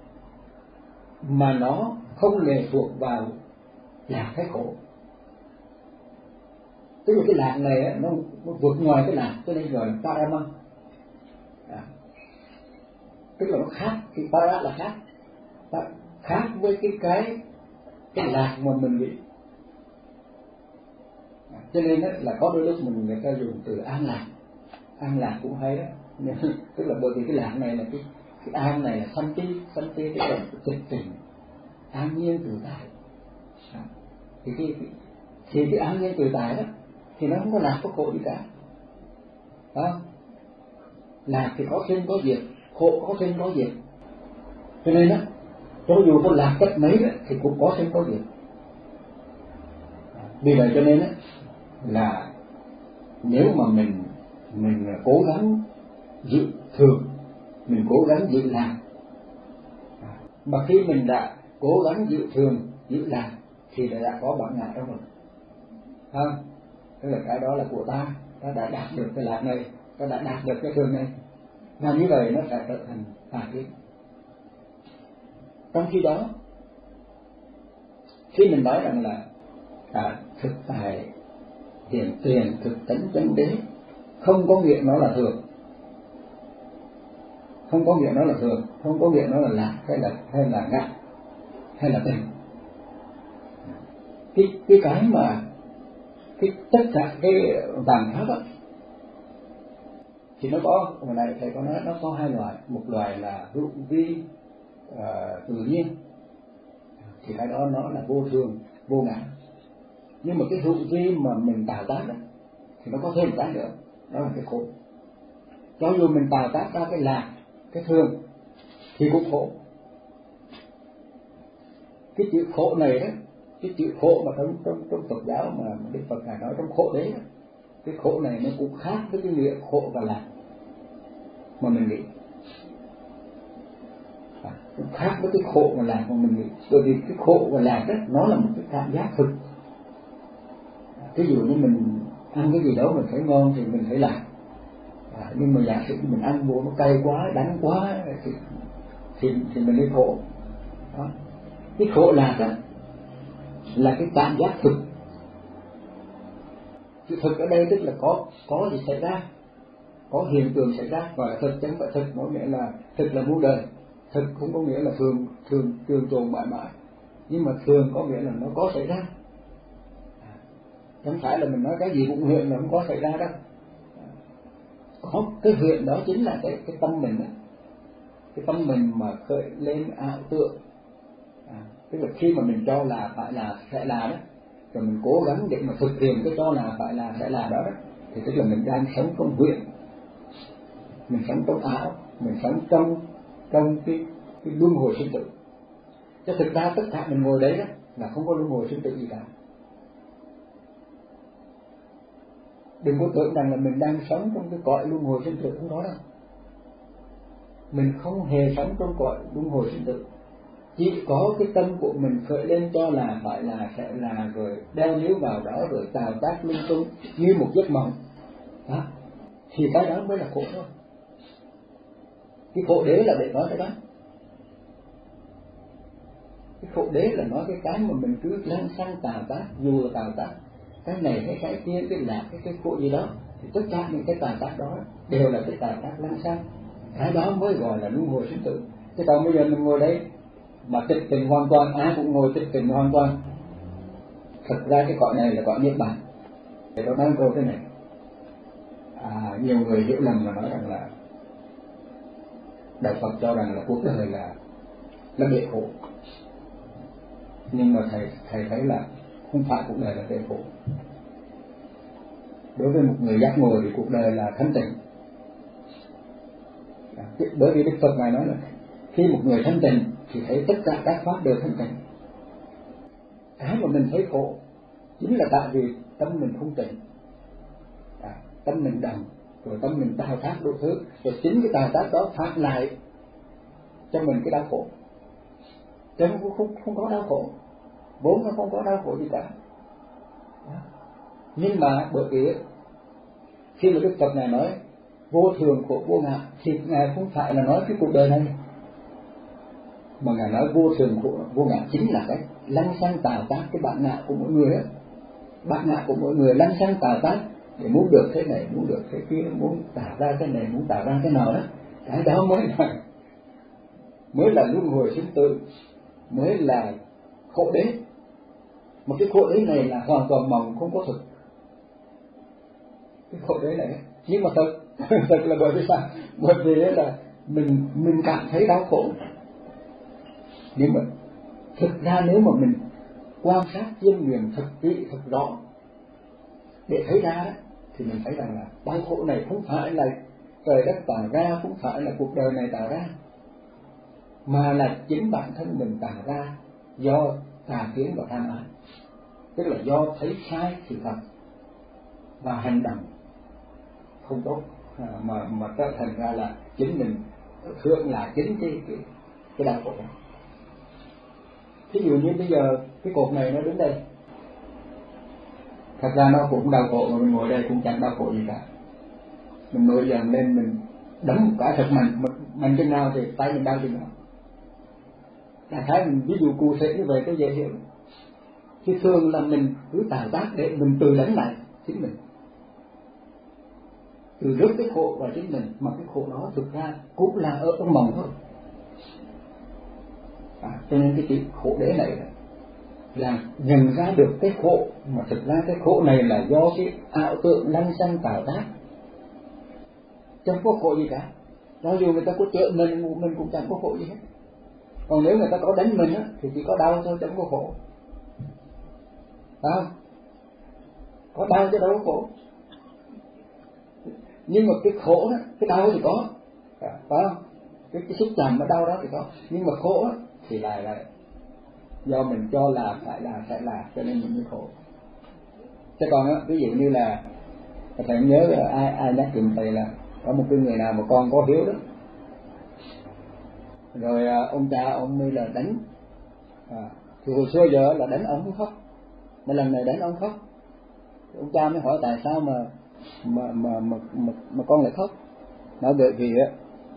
mà nó không lệ thuộc vào lạc hay khổ. Tức là cái lạc này nó, nó vượt ngoài cái lạc, cho nên gọi là Paraman, à, tức là nó khác. Thì Para là khác, khác với cái cái cái lạc mà mình nghĩ, à, cho nên đó là có đôi lúc mình người ta dùng từ an lạc. An lạc cũng hay đó, tức là bởi vì cái lạc này là cái cái an này là Santi, Santi tức là tịch tỉnh, an nhiên tự tại, à, thì cái thì cái an nhiên tự tại đó thì nó không có lạc có khổ gì cả, đó. Lạc thì có sinh có diệt, khổ có sinh có diệt, cho nên đó cho dù có lạc cách mấy đó thì cũng có sinh có diệt. Vì vậy cho nên đó là nếu mà mình mình cố gắng giữ thường, mình cố gắng giữ lạc, mà khi mình đã cố gắng giữ thường, giữ lạc thì đã có bản ngã trong mình, không? Tức là cái đó là của ta, ta đã đạt được cái lạc này, ta đã đạt được cái thường này, và như vậy nó sẽ trở thành tà kiến. Trong khi đó, khi mình nói rằng là à, thực tại hiện tiền thực tánh chân đế, không có nghĩa nó là thường, không có nghĩa nó là thường, không có nghĩa nó là lạc hay là hay là ngã hay là tình. Cái cái cái mà cái tất cả cái vàng pháp á thì nó có, hồi này thầy có nói nó có hai loại, một loại là hữu vi uh, tự nhiên, thì cái đó nó là vô thường vô ngã. Nhưng mà cái hữu vi mà mình tạo tác đó thì nó có thêm một cái nữa, đó là cái khổ. Cho dù mình tạo tác ra cái lạc, cái thường thì cũng khổ. Cái chữ khổ này đó, cái chữ khổ mà trong trong trong Phật giáo mà Đức Phật ngài nói trong khổ đấy đó, cái khổ này nó cũng khác với cái nghĩa khổ và lạc mà mình nghĩ, à, cũng khác với cái khổ và lạc mà mình nghĩ. Bởi vì cái khổ và lạc đó nó là một cái cảm giác thực. Ví dụ như mình ăn cái gì đó mình thấy ngon thì mình thấy lạc, à, nhưng mà giả sử mình ăn vô nó cay quá, đắng quá thì thì, thì mình thấy khổ. Đó. Cái khổ lạc đó là cái cảm giác thực. Cái thực ở đây tức là có có gì xảy ra, có hiện tượng xảy ra gọi là thực, chẳng phải thực có nghĩa là thực là muôn đời, thực không có nghĩa là thường thường thường tồn mãi mãi, nhưng mà thường có nghĩa là nó có xảy ra. Chẳng phải là mình nói cái gì cũng hiện là không có xảy ra đâu. Có cái hiện đó chính là cái cái tâm mình đó. Cái tâm mình mà khởi lên ảo tượng, à, tức là khi mà mình cho là phải là sẽ là đó, rồi mình cố gắng để mà thực hiện cái cho là phải là sẽ là đó, đó thì tức là mình đang sống trong huyện, mình sống trong ảo, mình sống trong trong cái cái luân hồi sinh tử. Chứ thực ra tất cả mình ngồi đấy đó là không có luân hồi sinh tử gì cả. Đừng có tưởng rằng là mình đang sống trong cái cõi luân hồi sinh tử, không có đâu. Mình không hề sống trong cõi luân hồi sinh tử. Chỉ có cái tâm của mình khởi lên cho là phải là sẽ là, rồi đeo níu vào đó, rồi tạo tác lung tung như một giấc mộng đó, thì cái đó mới là khổ thôi. Cái khổ đế là để nói cái đó. Cái khổ đế là nói cái cái mà mình cứ lăng xăng tạo tác, dù là tạo tác cái này hay cái kia, cái lạc cái cái khổ gì đó, thì tất cả những cái tạo tác đó đều là cái tạo tác lăng xăng. Cái đó mới gọi là luân hồi sinh tử. Chứ còn bây giờ mình ngồi đây mà tịch tỉnh hoàn toàn, ai cũng ngồi tịch tỉnh hoàn toàn. Thật ra cái cõi này là cõi niết bàn. Để tôi nói câu thế này, à, nhiều người hiểu lầm mà nói rằng là Đạo Phật cho rằng là cuộc đời là là bể khổ, nhưng mà thầy thầy thấy là không phải cuộc đời là bể khổ. Đối với một người giác ngộ thì cuộc đời là thanh tịnh. Bởi vì Đức Phật ngài nói là khi một người thanh tịnh thì thấy tất cả các pháp đều thanh tịnh. Cái mà mình thấy khổ chính là tại vì tâm mình không tịnh, à, tâm mình đầm, rồi tâm mình tạo tác đủ thứ, rồi chính cái tạo tác đó phát lại cho mình cái đau khổ. Chứ không, không, không có đau khổ, vốn nó không có đau khổ gì cả. Nhưng mà bởi vì khi mà Đức Phật này nói vô thường khổ vô ngã, thì ngài không phải là nói cái cuộc đời này, mà ngài nói vô thường khổ vô ngã chính là cái lăng xăng tạo tác cái bản ngã của mỗi người á. Bản ngã của mỗi người lăng xăng tạo tác để muốn được thế này, muốn được thế kia, muốn tạo ra cái này, muốn tạo ra cái nào đó. Cái đó mới là mới là luân hồi sinh tử, mới là khổ đế. Một cái khổ đế này là hoàn toàn mộng, không có thực. Cái khổ đế này, nhưng mà thật thật là bởi vì sao? Bởi vì là mình mình cảm thấy đau khổ. Nhưng mà thực ra nếu mà mình quan sát chiêm nghiệm thật kỹ, thật rõ để thấy ra đó, thì mình thấy rằng là đau khổ này không phải là trời đất tạo ra, không phải là cuộc đời này tạo ra, mà là chính bản thân mình tạo ra do tà kiến và tham ái. Tức là do thấy sai sự thật và hành động không tốt, à, mà mà trở thành ra là chính mình thương là chính cái cái, cái đau khổ. Ví dụ như bây giờ cái cột này nó đứng đây, thật ra nó cũng đau khổ, mà mình ngồi đây cũng chẳng đau khổ gì cả. Mình nổi dần lên mình đấm một cái thật mạnh, mạnh chừng nào thì tay mình đau chừng nào. Đại khái mình ví dụ cụ thể như vậy cái dễ hiểu. Chứ thường là mình cứ tạo tác để mình tự đánh lại chính mình, từ rước cái khổ vào chính mình, mà cái khổ đó thực ra cũng là ở trong mộng thôi. À, cho nên cái chữ khổ đế này là nhận ra được cái khổ, mà thực ra cái khổ này là do cái ảo tượng lăng xăng tạo tác, chẳng có khổ gì cả. Cho dù người ta có chữa mình, mình cũng chẳng có khổ gì hết. Còn nếu người ta có đánh mình á, thì chỉ có đau thôi, chẳng có khổ. Phải không? Có đau chứ đâu có khổ. Nhưng mà cái khổ đó, cái đau thì có, phải không? Cái, cái xúc chạm mà đau đó thì có. Nhưng mà khổ đó, thì lại là do mình cho là phải là sẽ là, cho nên mình mới khổ. Chứ còn á, ví dụ như là thầy nhớ ai ai nhắc chuyện thầy là có một cái người nào mà con có hiếu đó, rồi ông cha ông mới là đánh, à, thì hồi xưa giờ là đánh ông không khóc, mà lần này đánh ông khóc. Ông cha mới hỏi tại sao mà mà mà mà mà, mà con lại khóc. Nói bởi vì á,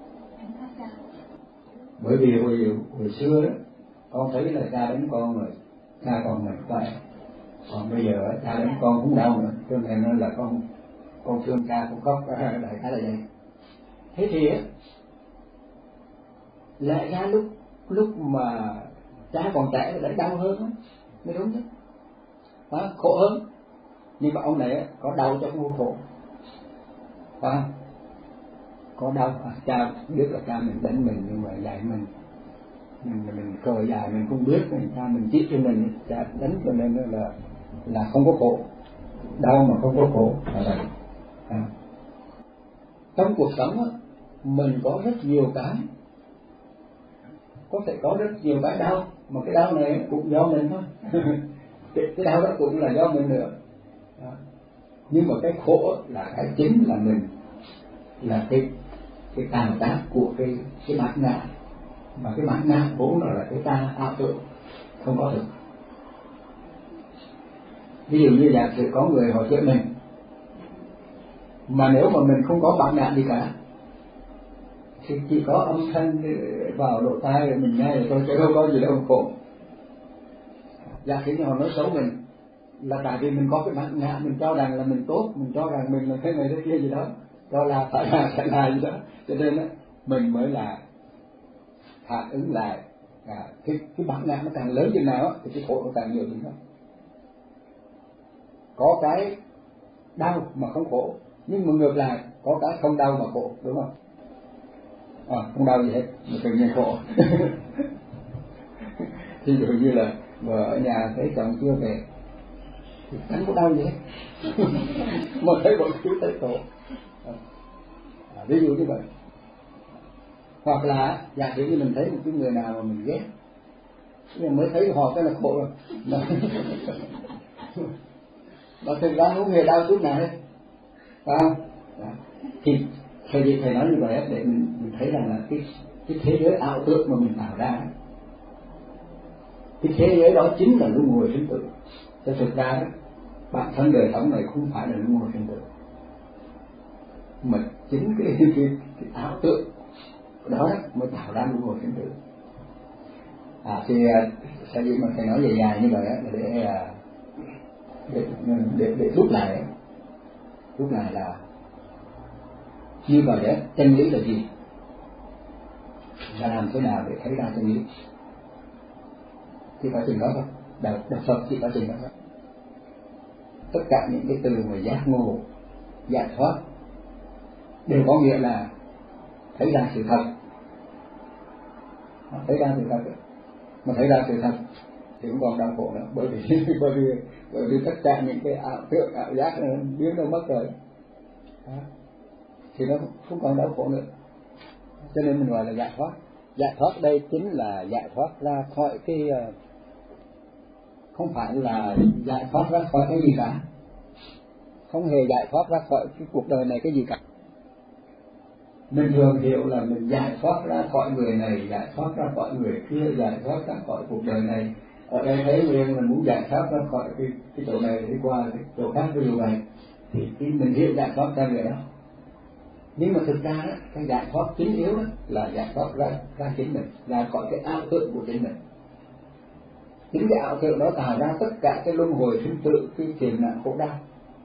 bởi vì hồi hồi xưa đó con thấy là cha đánh con rồi cha còn mạnh khỏe, còn bây giờ cha đánh con cũng đau nữa, cho nên là con con thương cha con khóc, đại khái là vậy. Thế thì á, lẽ ra lúc lúc mà cha còn trẻ là đau hơn á, mới đúng chứ, đó, khổ hơn. Nhưng mà ông này á, có đau cho không khổ, phải không? Có đau, à, cha biết là cha mình đánh mình nhưng mà dạy mình, mình mình cờ dài mình không biết, mình cha mình chỉ cho mình, cha đánh cho nên là là không có khổ, đau mà không có khổ là vậy. À. Trong cuộc sống á, mình có rất nhiều cái, có thể có rất nhiều cái đau, mà cái đau này cũng do mình thôi. cái, cái đau đó cũng là do mình nữa. À. Nhưng mà cái khổ là cái chính là mình, là cái cái tàn tác của cái cái bản ngã, mà cái bản ngã vốn là cái ta ảo tưởng, không có thực. Ví dụ như giả sử có người họ chữa mình, mà nếu mà mình không có bản ngã gì cả thì chỉ có âm thanh vào lỗ tai rồi mình nghe rồi thôi, chứ không có gì đâu khổ. Giả sử như họ nói xấu mình là tại vì mình có cái bản ngã, mình cho rằng là mình tốt, mình cho rằng mình là thế này thế kia gì đó, cho là phải là phải là gì đó, cho nên đó, mình mới là phản ứng lại. À, cái cái bản ngã nó càng lớn chừng nào á thì cái khổ nó càng nhiều chừng đó. Có cái đau mà không khổ, nhưng mà ngược lại có cái không đau mà khổ, đúng không? À, không đau gì hết mà tự nhiên khổ. Ví dụ như là vợ ở nhà thấy chồng chưa về thì chẳng có đau gì hết, mà thấy bọn chú thấy khổ. À, ví dụ như vậy. Hoặc là giả sử như mình thấy một cái người nào mà mình ghét, nhưng mới thấy họ cái là khổ rồi, mà, mà thực ra không hề đau chút nào hết, phải không? Đó. Thì thầy gì thầy nói như vậy để mình, mình thấy rằng là cái cái thế giới ảo tưởng mà mình tạo ra, cái thế giới đó chính là luân hồi sinh tử. Cho thực ra đó, bản thân đời sống này không phải là luân hồi sinh tử, mà chính cái, cái, cái, cái ảo tưởng đó mới tạo ra luân hồi sinh tử. À thì sao gì mà thầy nói dài dài như vậy á, để để để để rút lại, rút lại là như vậy đó. Chân lý là gì? Là làm thế nào để thấy ra chân lý? Chỉ có chừng đó thôi. Đạo đạo Phật chỉ có chừng đó thôi. Tất cả những cái từ mà giác ngộ, giải thoát đều có nghĩa là thấy ra sự thật. Thấy ra sự thật, mà thấy ra sự thật thì cũng còn đau khổ nữa, bởi vì bởi vì bởi vì tất cả những cái ảo tưởng ảo giác biến đâu mất rồi. Đó. Thì nó không còn đau khổ nữa, cho nên mình gọi là giải thoát. Giải thoát đây chính là giải thoát ra khỏi cái, không phải là giải thoát ra khỏi cái gì cả, không hề giải thoát ra khỏi cái cuộc đời này cái gì cả. Mình thường hiểu là mình giải thoát ra khỏi người này, giải thoát ra khỏi người kia, giải thoát ra khỏi cuộc đời này. Ở đây thấy nguyên là muốn giải thoát ra khỏi cái, cái chỗ này đi qua cái chỗ khác, ví dụ vậy thì khi mình hiểu giải thoát ra người đó. Nhưng mà thực ra đó, cái giải thoát chính yếu đó là giải thoát ra, ra chính mình, ra khỏi cái ảo tưởng của chính mình. Chính cái ảo tưởng đó tạo ra tất cả cái luân hồi sinh tử, cái phiền não khổ đau,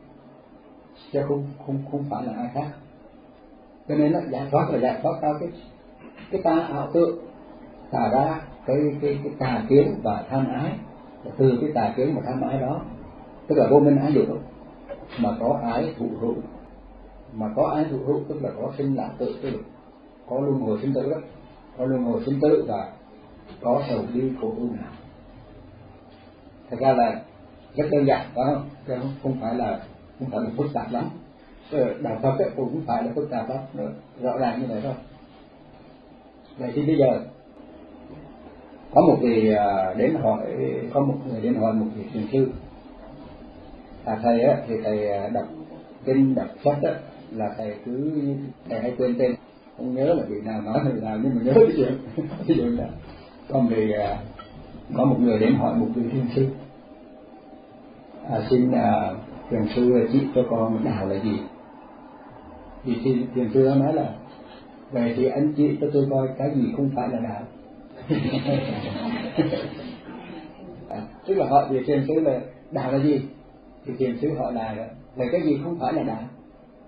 chứ không không không phải là ai khác. Cho nên là giải thoát là giải thoát ra cái cái ta ảo tưởng, tạo ra cái cái cái tà kiến và tham ái. Và từ cái tà kiến và tham ái đó, tức là vô minh ái dục, mà có ái thụ hữu, mà có ái thụ hữu tức là có sinh lão tử, tức là có luân hồi sinh tử đó, có luân hồi sinh tử và có sầu bi khổ ưu nào. Thật ra là rất đơn giản, phải không? Chứ không phải là không phải là phức tạp lắm. Đạo Phật ấy, cũng không phải là phức tạp lắm, rõ ràng như vậy thôi. Vậy thì bây giờ có một người đến hỏi, có một người đến hỏi một vị thiền sư. À, thầy á thì thầy đọc kinh đọc sách á là thầy cứ thầy hay quên tên, không nhớ là vị nào nói người nào, nhưng mà nhớ cái chuyện ví dụ là con thì có một người đến hỏi một vị thiền sư, à, xin à, thiền sư chỉ cho con đạo là gì. Thì thiền, thiền sư nói là vậy thì anh chị cho tôi coi cái gì không phải là đạo. À, tức là hỏi vị thiền sư là đạo là gì, thì thiền sư hỏi là vậy cái gì không phải là đạo.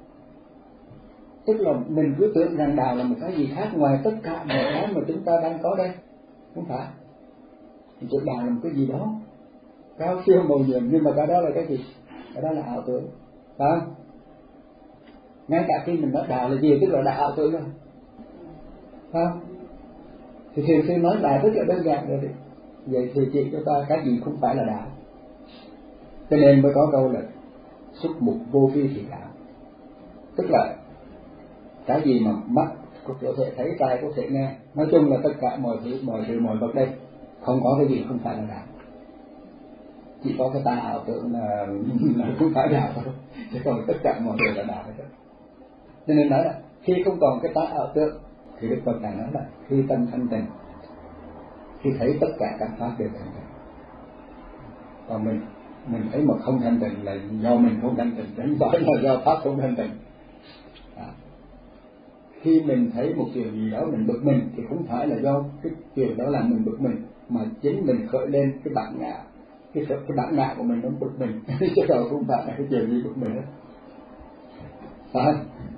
Tức là mình cứ tưởng rằng đạo là một cái gì khác ngoài tất cả mọi cái mà chúng ta đang có đây. Không phải. Thì chữ đạo là một cái gì đó cao siêu màu nhiệm, nhưng mà cái đó là cái gì? Cái đó là ảo tưởng, phải không? Ngay cả khi mình nói đạo là gì, tức là đạo ảo tưởng rồi, phải không? Thì thiền sư nói lại rất là đơn giản rồi. Vậy thì chỉ cho ta cái gì không phải là đạo. Cho nên mới có câu là xuất mục vô phi thì đạo. Tức là cái gì mà mắt có thể thấy, tai có thể nghe, nói chung là tất cả mọi thứ, mọi thứ, mọi vật đây, không có cái gì không phải là đạo. Chỉ có cái ta ảo tưởng là, là không phải đạo thôi, chứ còn tất cả mọi người là đạo hết. Cho nên nói là khi không còn cái ta ảo tưởng thì Đức Phật nói là khi tâm thanh tịnh, khi thấy tất cả các pháp đều thanh tịnh. Còn mình mình thấy mà không thanh tịnh là do mình không thanh tịnh, không phải là do pháp không thanh tịnh. À. Khi mình thấy một điều gì đó mình bực mình thì không phải là do cái điều đó làm mình bực mình, mà chính mình khởi lên cái bản ngã, cái cái bản ngã của mình nó bực mình, chứ đâu không phải là cái chuyện gì bực mình hết. Phải.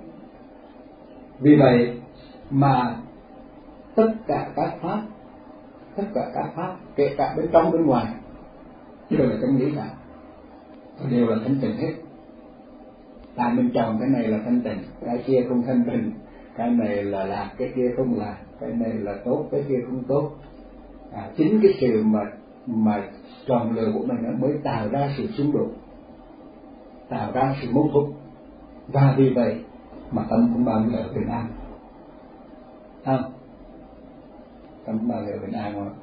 Vì vậy mà tất cả các pháp, tất cả các pháp kể cả bên trong bên ngoài đều là chân lý cả, đều là thanh tịnh hết. Tại mình chọn cái này là thanh tịnh, cái kia không thanh tịnh, cái này là lạc, cái kia không lạc, cái này là tốt, cái kia không tốt. À, chính cái sự mà mà chọn lựa của mình nó mới tạo ra sự xung đột, tạo ra sự mâu thuẫn, và vì vậy mà tâm không bao giờ bình an. Không? Tâm không bao giờ bình an mà.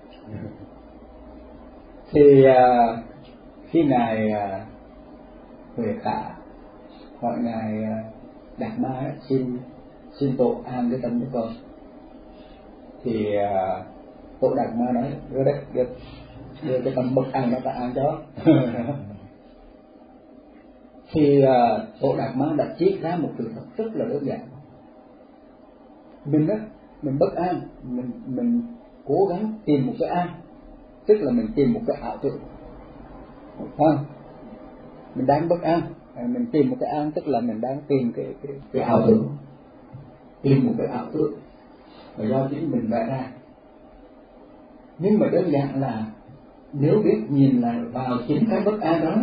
Thì uh, khi ngài uh, Huệ Khả hỏi ngài uh, Đạt Ma xin xin tổ an cái tâm của con, thì uh, tổ Đạt Ma nói đưa đấy, đưa, đưa cái tâm bất an nó ta an cho. Thì uh, tổ Đạt Ma đã chỉ ra một sự thật rất là đơn giản. Mình đó, mình bất an, mình mình cố gắng tìm một cái an, tức là mình tìm một cái ảo tưởng, không? Mình đang bất an, mình tìm một cái an, tức là mình đang tìm cái cái, cái ảo tưởng, tìm một cái ảo tưởng, và do chính mình vẽ ra. Nhưng mà đơn giản là nếu biết nhìn lại vào chính cái bất an đó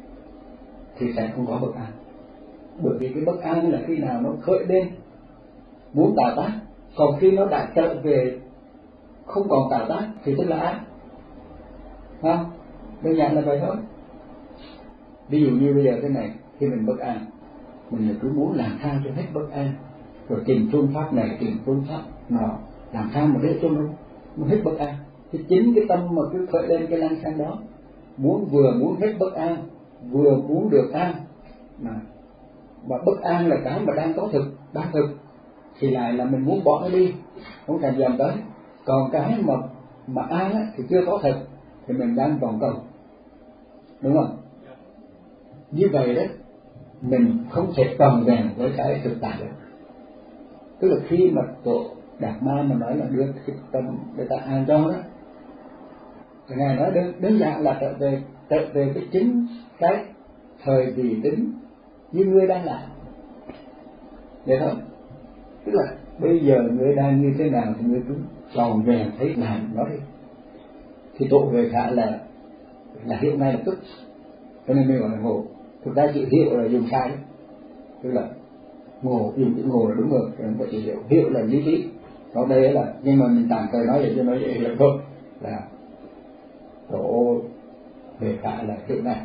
thì sẽ không có bất an, bởi vì cái bất an là khi nào nó khởi lên muốn tạo tác, còn khi nó đã trở về không còn tạo tác thì tức là an. Không? Đơn giản là vậy thôi. Ví dụ như bây giờ thế này, khi mình bất an, mình cứ muốn làm sao cho hết bất an, rồi tìm phương pháp này, tìm phương pháp nọ, làm sao mà để cho nó, nó hết bất an. Thì chính cái tâm mà cứ khởi lên cái lăng xăng đó, muốn vừa muốn hết bất an, vừa muốn được an, mà và bất an là cái mà đang có thực, đang thực, thì lại là mình muốn bỏ nó đi, không thèm dòm tới. Còn cái mà mà an á, thì chưa có thực, thì mình đang vòng cầu, đúng không? Như vậy đó, mình không thể cầm vẹn với cái thực tại được. Tức là khi mà tổ Đạt Ma mà nói là đưa cái tâm để ta an cho đó, thì ngài nói đơn, đơn giản là trở về trở về cái chính cái thời vị tính như ngươi đang làm, được không? Tức là bây giờ ngươi đang như thế nào thì ngươi cứ tròn vẹn thấy làm nó đi. Thì tổ Huệ Khả là là hiện nay là tức, cho nên mình gọi là ngộ. Thực ra chữ hiệu là dùng sai, tức là ngộ, dùng chữ ngộ là đúng rồi, không phải chữ hiệu. Hiệu là lý trí, còn đây là, nhưng mà mình tạm thời nói vậy cho nó dễ hiểu thôi, là tổ Huệ Khả là hiệu này.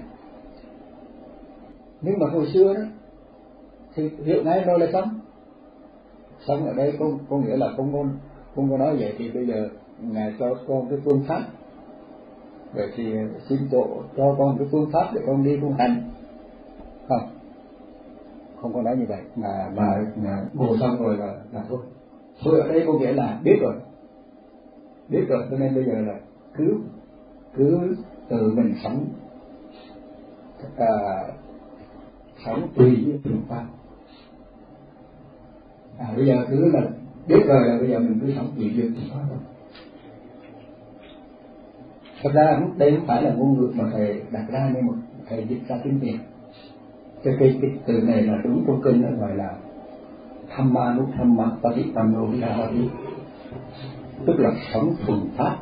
Nhưng mà hồi xưa đó thì hiệu này đâu là sống, sống ở đây có, có nghĩa là không có không có nói vậy. Thì bây giờ ngài cho con cái phương pháp, vậy thì xin tổ cho con cái phương pháp để con đi tu hành. Không, không có nói như vậy, mà mà, mà ngồi xong rồi là là thôi. Thôi ở đây có nghĩa là biết rồi, biết rồi, cho nên bây giờ là cứ cứ tự mình sống, à, sống tùy với phương pháp. À, bây giờ cứ là biết rồi là bây giờ mình cứ sống tùy với phương pháp thôi. Thật ra đây không phải là ngôn ngữ mà thầy đặt ra, nhưng mà thầy dịch ra tiếng Việt. Cái, cái, cái từ này là đúng trong kinh nó gọi là Dhammanuthamma Patipanno Viharati, tức là sống thuần pháp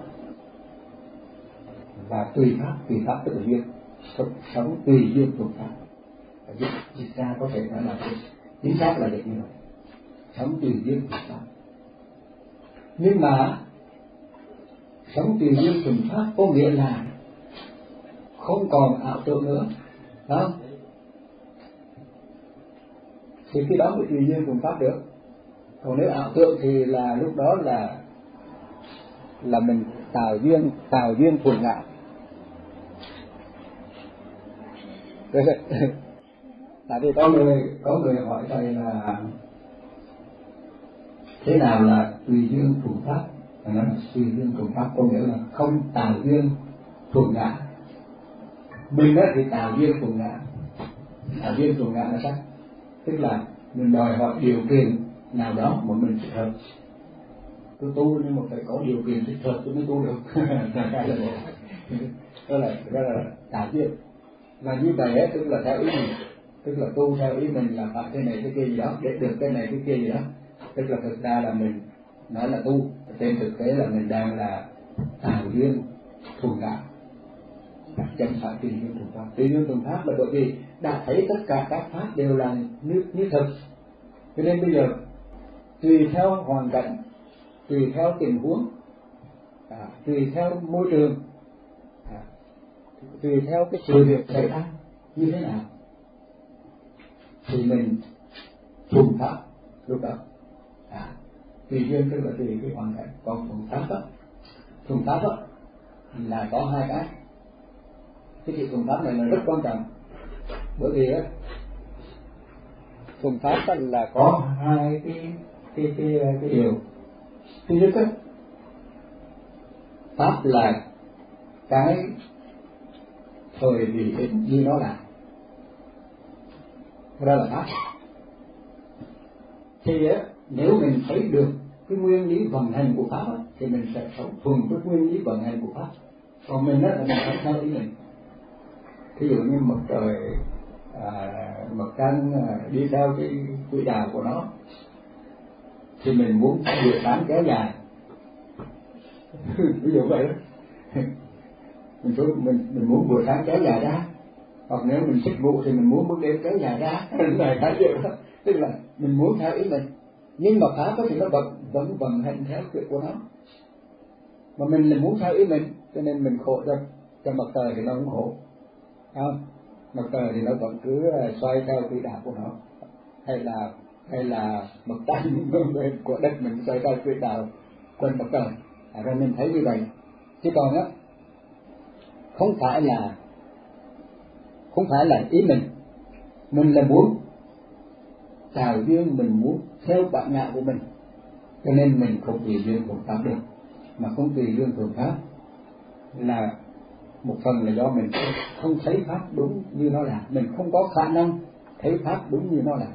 và tùy pháp. Tùy pháp tức là duyên, sống tùy duyên thuần pháp. Dịch ra có thể nói là chính xác là được như vậy, sống tùy duyên thuần pháp. Nhưng mà sống tùy duyên thuần pháp có nghĩa là không còn ảo tưởng nữa, phải không? Thì khi đó mới tùy duyên thuần pháp được. Còn nếu ảo tưởng thì là lúc đó là là mình tạo duyên tạo duyên thuần ngã. Tại vì có người có người hỏi thầy là thế nào là tùy duyên thuần pháp? Thầy nói là tùy duyên thuần pháp có nghĩa là không tạo duyên thuần ngã. Mình đó thì tạo duyên thuần ngã. Tạo duyên thuần ngã là sao? Tức là mình đòi hỏi điều kiện nào đó mà mình thích hợp. Tôi tu nhưng mà phải có điều kiện thích hợp tôi mới tu được. Đó là đó là tạo duyên. Và như vậy ấy, tức là theo ý mình, tức là tu theo ý mình là phải cái này cái kia gì đó để được cái này cái kia gì đó. Tức là thực ra là mình nói là tu, trên thực tế là mình đang là tạo duyên thuần ngã. Chẳng phải tùy duyên thuần pháp. Tùy duyên thuần pháp là bởi vì đã thấy tất cả các pháp đều là như như thực. Cho nên bây giờ tùy theo hoàn cảnh, tùy theo tình huống, à, tùy theo môi trường, à, tùy theo cái sự việc xảy ra như thế nào thì mình thuần pháp lúc đó. À, tùy duyên tức là tùy cái hoàn cảnh. Còn thuần pháp đó, thuần pháp đó là có hai cái. Cái chuyện thuần pháp này là rất quan trọng, bởi vì á thuần pháp là có hai cái cái cái cái điều. Thứ nhất á, pháp là cái thời vì định như nó là, đó là pháp. Thì á, nếu mình thấy được cái nguyên lý vận hành của pháp á, thì mình sẽ sống thuần với nguyên lý vận hành của pháp. Còn mình á là mình sống theo ý mình. Ví dụ như mặt trời, à, mặt trăng à, đi theo cái quỹ đạo của nó, thì mình muốn buổi sáng kéo dài. Ví dụ vậy đó. Mình, mình, mình muốn buổi sáng kéo dài ra, hoặc nếu mình thích vụ thì mình muốn buổi đêm kéo dài ra. Là cái chuyện đó. Tức là mình muốn theo ý mình, nhưng mà pháp thì nó vẫn vẫn vận hành theo chuyện của nó. Mà mình là muốn theo ý mình, cho nên mình khổ cho cho mặt trời thì nó cũng khổ, không? Mặt trời thì nó vẫn cứ xoay theo quỹ đạo của nó, hay là hay là mặt trăng của đất mình xoay theo quỹ đạo quanh mặt trời. À, rồi mình thấy như vậy. Chứ còn á, không phải là không phải là ý mình, mình là muốn tạo duyên, mình muốn theo bản ngã của mình, cho nên mình không tùy duyên thuần pháp được. Mà không tùy duyên thuần pháp là một phần là do mình không thấy pháp đúng như nó là, mình không có khả năng thấy pháp đúng như nó là.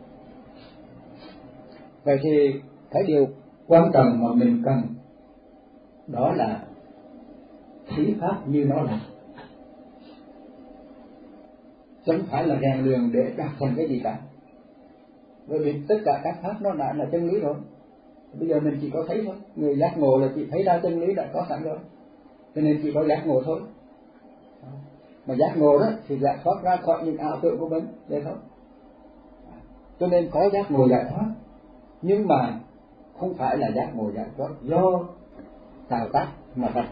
Vậy thì cái điều quan trọng mà mình cần đó là thấy pháp như nó là, chẳng phải là rèn luyện để đạt thành cái gì cả. Bởi vì tất cả các pháp nó đã là chân lý rồi. Bây giờ mình chỉ có thấy thôi. Người giác ngộ là chỉ thấy ra chân lý đã có sẵn rồi, cho nên chỉ có giác ngộ thôi. Mà giác ngộ đó thì giải thoát ra khỏi những ảo tưởng của mình, vậy thôi. Cho nên có giác ngộ giải thoát, nhưng mà không phải là giác ngộ giải thoát do tạo tác mà thành.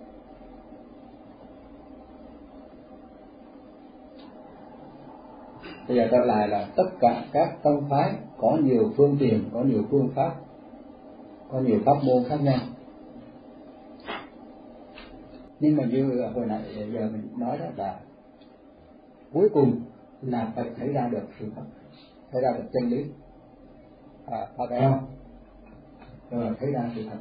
Bây giờ trở lại là tất cả các tông phái có nhiều phương tiện, có nhiều phương pháp, có nhiều pháp môn khác nhau. Nhưng mà như hồi nãy giờ mình nói đó là cuối cùng là phải thấy ra được sự thật, thấy ra được chân lý. À, phải vậy không? Rồi thấy ra sự thật.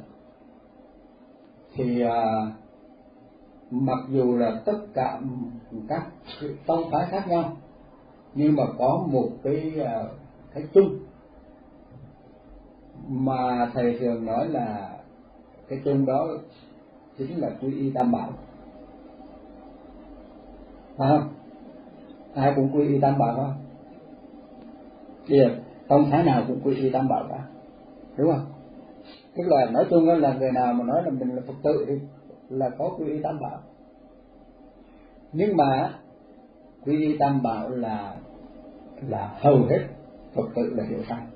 Thì à, mặc dù là tất cả các tông phái khác nhau, nhưng mà có một cái cái chung mà thầy thường nói là cái chung đó chính là quy y tam bảo, phải không? Ai cũng quy y tam bảo không? Bây giờ tông phái nào cũng quy y Tam Bảo cả, đúng không? Tức là nói chung là người nào mà nói là mình là Phật tử thì là có quy y Tam Bảo, nhưng mà quy y Tam Bảo là là hầu hết Phật tử là hiểu sai.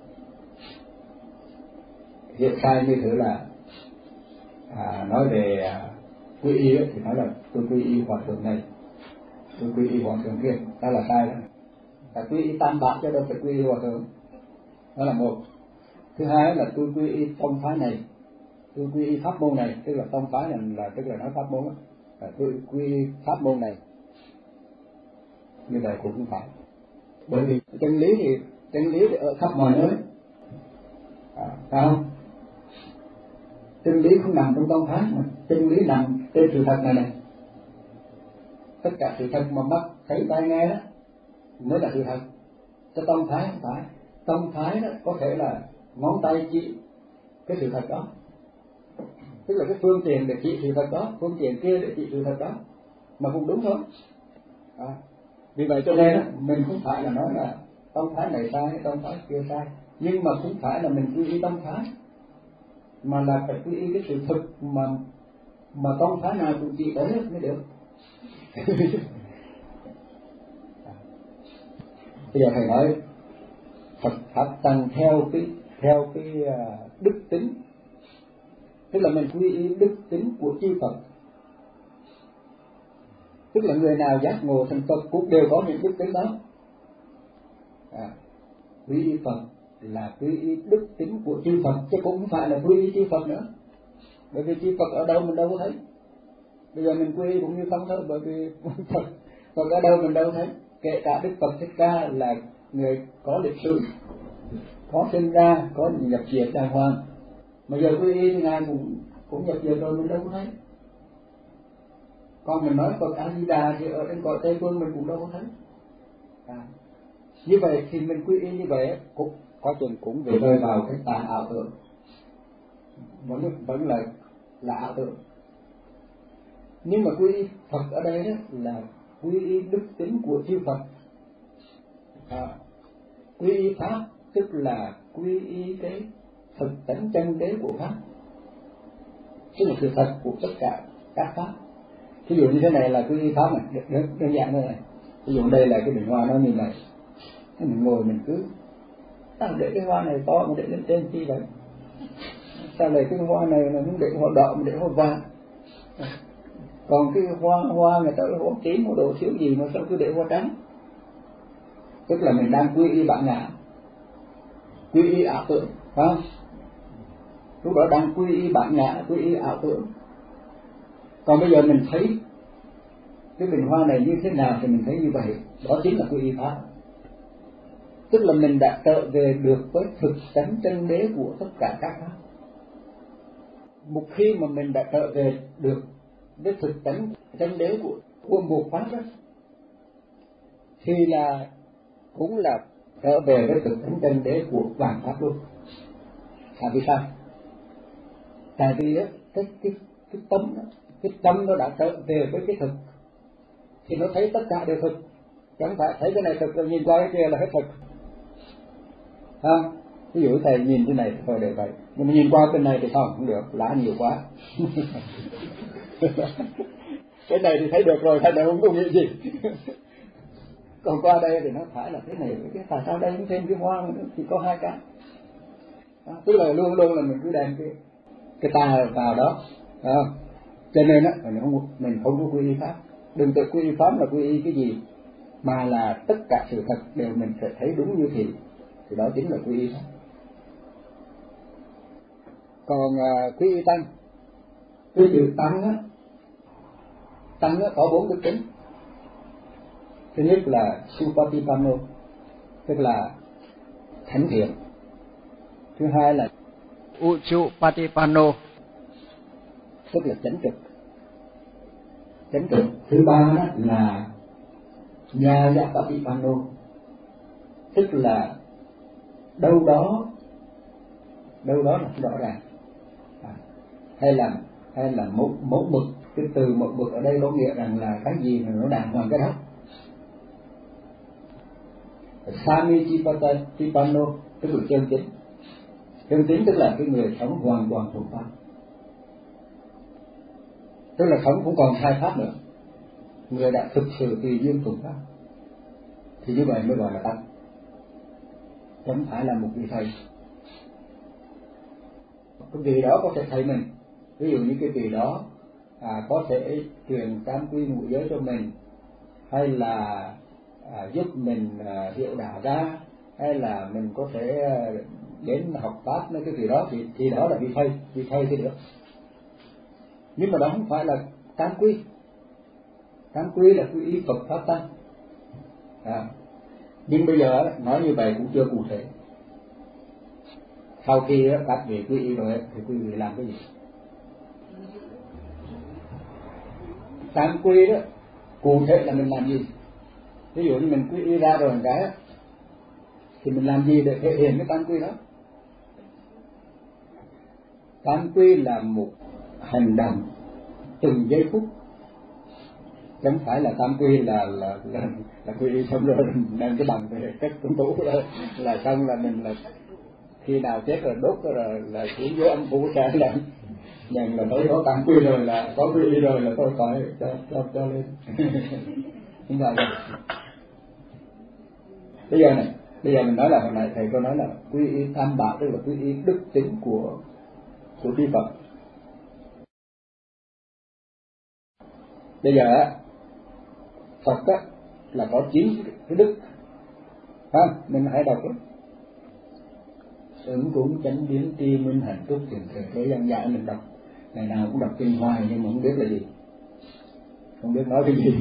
Hiểu sai như thế là à, nói về à, quy y thì nói là tôi quy y hòa thượng này, tôi quy y hòa thượng kia, đó là sai đó. Phải quy y Tam Bảo chứ đâu phải quy y hòa thượng, đó là một. Thứ hai là tôi quy y tông phái này, tôi quy y pháp môn này, tức là tông phái này là tức là nói pháp môn đó. À, tôi quy y pháp môn này, như vậy cũng không phải, bởi vì chân lý thì chân lý thì ở khắp mọi nơi, à, phải không? Chân lý không nằm trong tông phái mà chân lý nằm trên sự thật này này. Tất cả sự thật mà mắt thấy tai nghe đó mới là sự thật. Cho tông phái không phải. Tông phái đó có thể là ngón tay chỉ cái sự thật đó, tức là cái phương tiện để chỉ sự thật đó, phương tiện kia để chỉ sự thật đó, mà cũng đúng thôi. À, vì vậy cho nên đó, mình không phải là nói là tông phái này sai, tông phái kia sai, nhưng mà cũng phải là mình quy y tông phái, mà là phải quy y cái sự thực mà mà tông phái nào cũng chỉ tới mới được. Bây giờ thầy nói Phật pháp tăng theo cái theo cái đức tính, tức là mình quy y đức tính của chư Phật, tức là người nào giác ngộ thành Phật cũng đều có những đức tính đó. À, quy y Phật là quy y đức tính của chư Phật, chứ cũng không phải là quy y chư Phật nữa, bởi vì chư Phật ở đâu mình đâu có thấy. Bây giờ mình quy y cũng như không thôi, bởi vì Phật Phật ở đâu mình đâu thấy. Kể cả Đức Phật Thích Ca là người có lịch sử, có sinh ra, có nhập diệt đàng hoàng, mà giờ quy y thì ngài cũng cũng nhập diệt rồi mình đâu có thấy. Còn mình nói Phật A Di Đà thì ở trên cõi Tây Phương mình cũng đâu có thấy. À, như vậy thì mình quy y như vậy cũng có chừng cũng về rơi vào cái tà ảo tưởng, vẫn vẫn là là ảo tưởng. Nhưng mà quy y Phật ở đây đó là quy y đức tính của chư Phật. À, quy y pháp tức là quy y cái thực tánh chân đế của pháp, tức là sự thật của tất cả các pháp. Ví dụ như thế này là quy y pháp này, đơn, đơn giản như này. Ví dụ đây là cái bình hoa nó như này, thế mình ngồi mình cứ sao để cái hoa này to mà để lên trên chi vậy? Sao lại cái hoa này là muốn để hoa đỏ mà để hoa vàng? Còn cái hoa hoa người ta hoa tím hoa đồ thiếu gì mà sao cứ để hoa trắng? Tức là mình đang quy y bản ngã, quy y ảo tưởng, phải không? Lúc đó đang quy y bản ngã, quy y ảo tưởng. Còn bây giờ mình thấy cái bình hoa này như thế nào thì mình thấy như vậy, đó chính là quy y pháp. Tức là mình đã trở về được với thực tánh chân đế của tất cả các pháp. Một khi mà mình đã trở về được với thực tánh chân đế của của một pháp đó, thì là cũng là trở về với thực tánh chân đế của vạn pháp luôn. Tại vì sao? Tại vì á, cái cái cái tâm đó, cái tâm nó đã trở về với cái thực, thì nó thấy tất cả đều thực, chẳng phải thấy cái này thực rồi nhìn qua cái kia là hết thực. Ha, ví dụ thầy nhìn cái này thì thôi đều vậy, nhưng mà nhìn qua cái này thì không, không được, lá nhiều quá. Cái này thì thấy được rồi, thầy này không có nghĩ gì. Còn qua đây thì nó phải là thế này, cái tại sao đây cũng thêm cái hoa nữa, thì có hai cái. Đó, tức là luôn luôn là mình cứ đem cái cái ta vào đó, à, cho nên á mình không mình không có quy y pháp. Đừng tự quy y pháp là quy y cái gì, mà là tất cả sự thật đều mình phải thấy đúng như thì thì đó chính là quy y pháp. Còn à, quy y tăng, cái chữ tăng á, tăng á có bốn đức tính. Thứ nhất là Supatipanno, tức là thánh thiện. Thứ hai là Uchupatipanno, tức là chánh trực. Chánh trực. Thứ ba đó là Nyayapatipanno, tức là đâu đó đâu đó là rõ ràng, à, hay là hay là mẫu mẫu mực. Cái từ mẫu mực ở đây có nghĩa rằng là cái gì mà nó đàng hoàng cái đó. Samijipatipanno, tức là chân chính. Chân chính tức là cái người sống hoàn toàn thuần pháp, tức là sống không còn hai pháp nữa, người đã thực sự tùy duyên thuần pháp, thì như vậy mới gọi là tăng, chẳng phải là một vị thầy. Cái vị đó có thể thầy mình, ví dụ như cái vị đó à, có thể truyền tam quy ngũ giới cho mình, hay là à, giúp mình à, hiểu đạo ra, hay là mình có thể à, đến học pháp với cái gì đó, thì, thì đó là vị thầy, vị thầy thì được. Nhưng mà đó không phải là tam quy. Tam quy là quy y Phật pháp tăng. À, nhưng bây giờ nói như vậy cũng chưa cụ thể. Sau khi các vị quy y rồi thì quý vị làm cái gì? Tam quy đó cụ thể là mình làm gì? Ví dụ như mình quy y ra rồi một cái thì mình làm gì để thể hiện cái tam quy đó? Tam quy là một hành động từng giây phút, chẳng phải là tam quy là là là, là quy y xong rồi mình đem cái bằng về cách tuân thủ là, là xong là mình là khi nào chết rồi đốt rồi là xuống dưới âm phủ sẽ là nhận là tôi có tam quy rồi, là có quy y rồi là tôi phải cho cho cho lên. Không phải. Bây giờ này, bây giờ mình nói là hồi nãy thầy có nói là quy y tam bảo, tức là quy y đức tính của của Đức Phật. Bây giờ Phật á là có chín cái đức, ha, mình hãy đọc đó. Ứng cũng chánh biến tri minh hạnh túc thiền thể thế dân dạy, mình đọc ngày nào cũng đọc kinh hoài nhưng mà không biết là gì, không biết nói cái gì.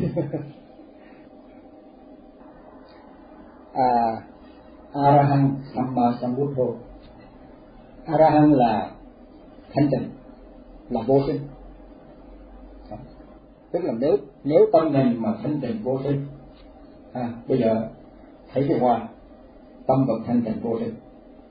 à, Arahant Samma Sambuddho. Arahant là thanh tịnh, là vô sinh. Tức là nếu nếu tâm mình mà thanh tịnh vô sinh, à, bây giờ thấy cái hoa tâm vật thanh tịnh vô sinh.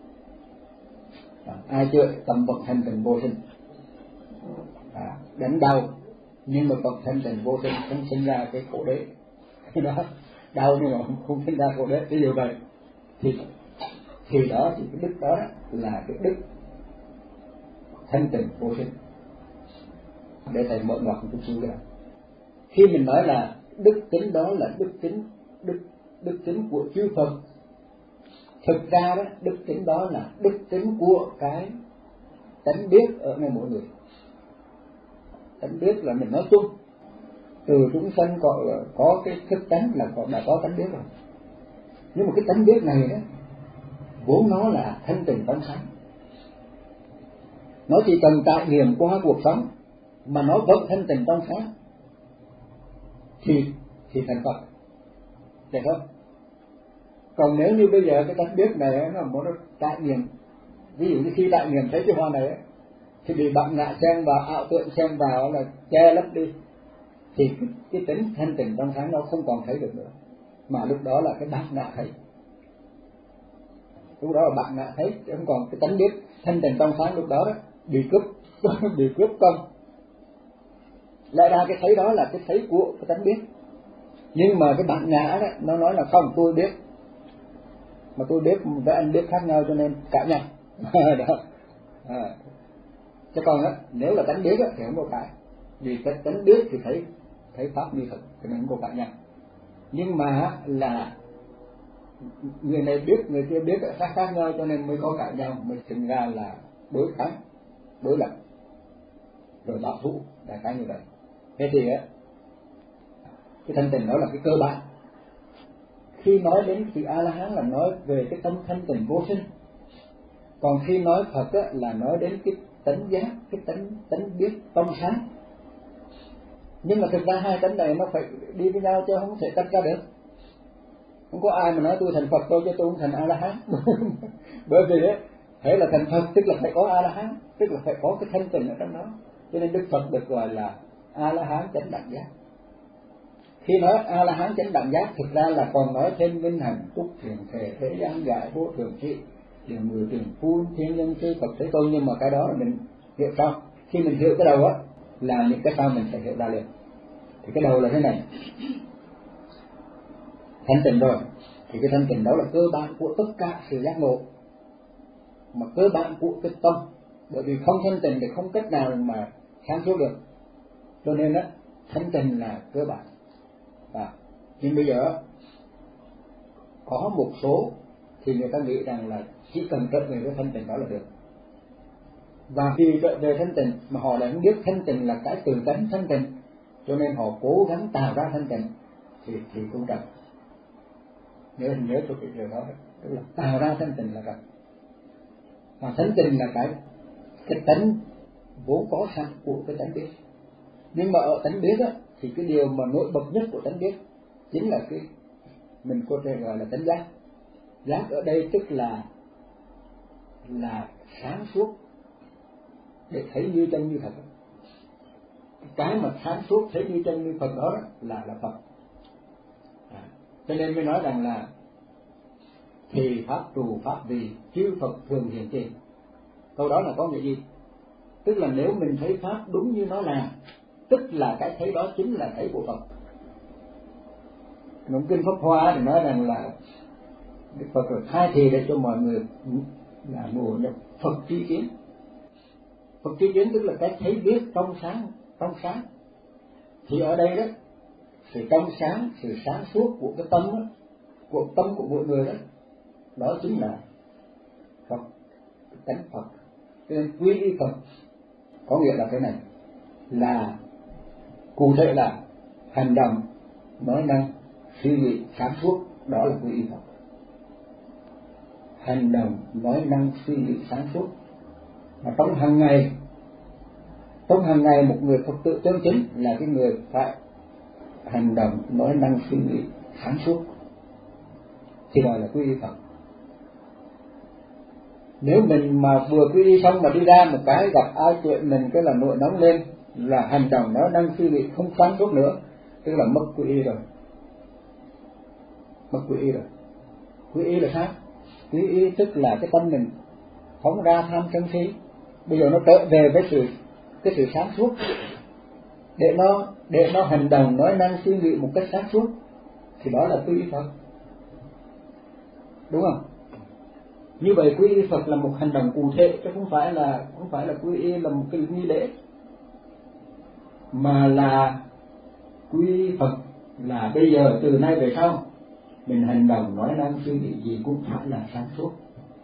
À, ai chưa tâm vật thanh tịnh vô sinh, à, đánh đau nhưng mà vật thanh tịnh vô sinh, không sinh ra cái khổ đế đó, đau nhưng mà không sinh ra khổ đế, ví dụ vậy thì thì đó thì cái đức đó là cái đức thanh tịnh vô sinh. Để thầy mở ngoặt một chút xíu ra. Khi mình nói là đức tính đó là đức tính đức đức tính của chư Phật, thực ra đó đức tính đó là đức tính của cái tánh biết ở ngay mỗi người. Tánh biết là mình nói chung, từ chúng sanh có có cái thức tánh là có, đã có tánh biết rồi. Nhưng mà cái tánh biết này đó vốn nó là thanh tịnh trong sáng, nó chỉ cần trải nghiệm qua cuộc sống mà nó vẫn thanh tịnh trong sáng thì thì thành Phật, được không? Còn nếu như bây giờ cái tánh biết này nó muốn nó trải nghiệm, ví dụ như khi trải nghiệm thấy cái hoa này thì bị bạn ngạ xen vào, ảo tượng xen vào là che lấp đi, thì cái, cái tính thanh tịnh trong sáng nó không còn thấy được nữa, mà lúc đó là cái bát ngạ thấy, lúc đó là bạn ngạ thấy, chứ không còn cái tánh biết thanh tịnh trong sáng lúc đó, đó bị cướp bị cướp công. Lại ra cái thấy đó là cái thấy của cái tánh biết, nhưng mà cái bạn ngã đó nó nói là không, tôi biết mà tôi biết với anh biết khác nhau cho nên cãi nhau. Đó. À. Chứ còn á, nếu là tánh biết á, thì không có cãi, vì cái tánh biết thì thấy thấy pháp như thật, cho nên không có cãi nhau. Nhưng mà là người này biết người kia biết khác khác nhau cho nên mới có cãi nhau, mới sinh ra là đối kháng, đối lập, rồi bảo thủ, đại khái như vậy. Thế thì á, cái thanh tịnh đó là cái cơ bản. Khi nói đến sự A La Hán là nói về cái tâm thanh tịnh vô sinh, còn khi nói Phật á, là nói đến cái tánh giác, cái tánh tánh biết trong sáng. Nhưng mà thực ra hai tánh này nó phải đi với nhau chứ không thể tách ra được. Không có ai mà nói tôi thành Phật tôi chứ tôi không thành A La Hán. Bởi vì đấy, thế là thành Phật tức là phải có A La Hán, tức là phải có cái thanh tịnh ở trong đó. Cho nên Đức Phật được gọi là A La Hán chánh đẳng giác. Khi nói A La Hán chánh đẳng giác, thực ra là còn nói thêm minh hạnh túc thiền thể thế gian giải vô thường trị điều mười tiền phu thiên nhân sư Phật Thế Tôn. Nhưng mà cái đó là mình hiểu sao? Khi mình hiểu cái đầu á là những cái sau mình sẽ hiểu ra liền. Thì cái đầu là thế này, thanh tịnh rồi thì cái thanh tịnh đó là cơ bản của tất cả sự giác ngộ. mà cơ bản của cái tâm, bởi vì không thanh tịnh thì không cách nào mà sáng suốt được, cho nên đó thanh tịnh là cơ bản. À, nhưng bây giờ có một số thì người ta nghĩ rằng là chỉ cần trở về với thanh tịnh đó là được, và vì trở về thanh tịnh mà họ lại không biết thanh tịnh là cái từ tánh thanh tịnh, cho nên họ cố gắng tạo ra thanh tịnh thì thì cũng trật. Nhớ nhớ cho cái điều đó, tức là tạo ra thanh tịnh là trật. Và thanh tịnh là cái cái tánh vốn có sẵn của cái tánh biết. Nhưng mà ở tánh biết á, thì cái điều mà nổi bật nhất của tánh biết chính là cái mình có thể gọi là tánh giác. Giác ở đây tức là là sáng suốt để thấy như chân như thật. Cái mà sáng suốt thấy như chân như Phật đó là là Phật. À, cho nên mới nói rằng là thì pháp trù pháp vì chư Phật thường hiện tiền. Câu đó là có nghĩa gì? Tức là nếu mình thấy pháp đúng như nó là, tức là cái thấy đó chính là thấy của Phật. Trong kinh Pháp Hoa thì nói rằng là Đức Phật được khai thị để cho mọi người là ngộ nhập Phật tri kiến. Phật tri kiến tức là cái thấy biết trong sáng, trong sáng. Thì ở đây đó, sự trong sáng, sự sáng suốt của cái tâm đó, của tâm của mỗi người đó, đó chính là Phật, tánh Phật. Cho nên quy y Phật có nghĩa là cái này, là cụ thể là hành động, nói năng, suy nghĩ sáng suốt, đó là quy y Phật. Hành động, nói năng, suy nghĩ sáng suốt. Mà trong hàng ngày, trong hàng ngày một người Phật tử chân chính là cái người phải hành động, nói năng, suy nghĩ sáng suốt, thì gọi là quy y Phật. Nếu mình mà vừa quy y xong mà đi ra một cái gặp ai chuyện mình cái là nổi nóng lên, là hành động nói năng suy nghĩ không sáng suốt nữa, tức là mất quy y rồi. Mất quy y rồi. Quy y là sao? Quy y tức là cái tâm mình phóng ra tham sân si, bây giờ nó trở về với sự cái sự sáng suốt, để nó để nó hành động nói năng suy nghĩ một cách sáng suốt, thì đó là quy y Phật, đúng không? Như vậy quy y Phật là một hành động cụ thể, chứ không phải là không phải là quy y là một cái nghi lễ, mà là quy y Phật là bây giờ từ nay về sau mình hành động nói năng suy nghĩ gì cũng phải là sáng suốt.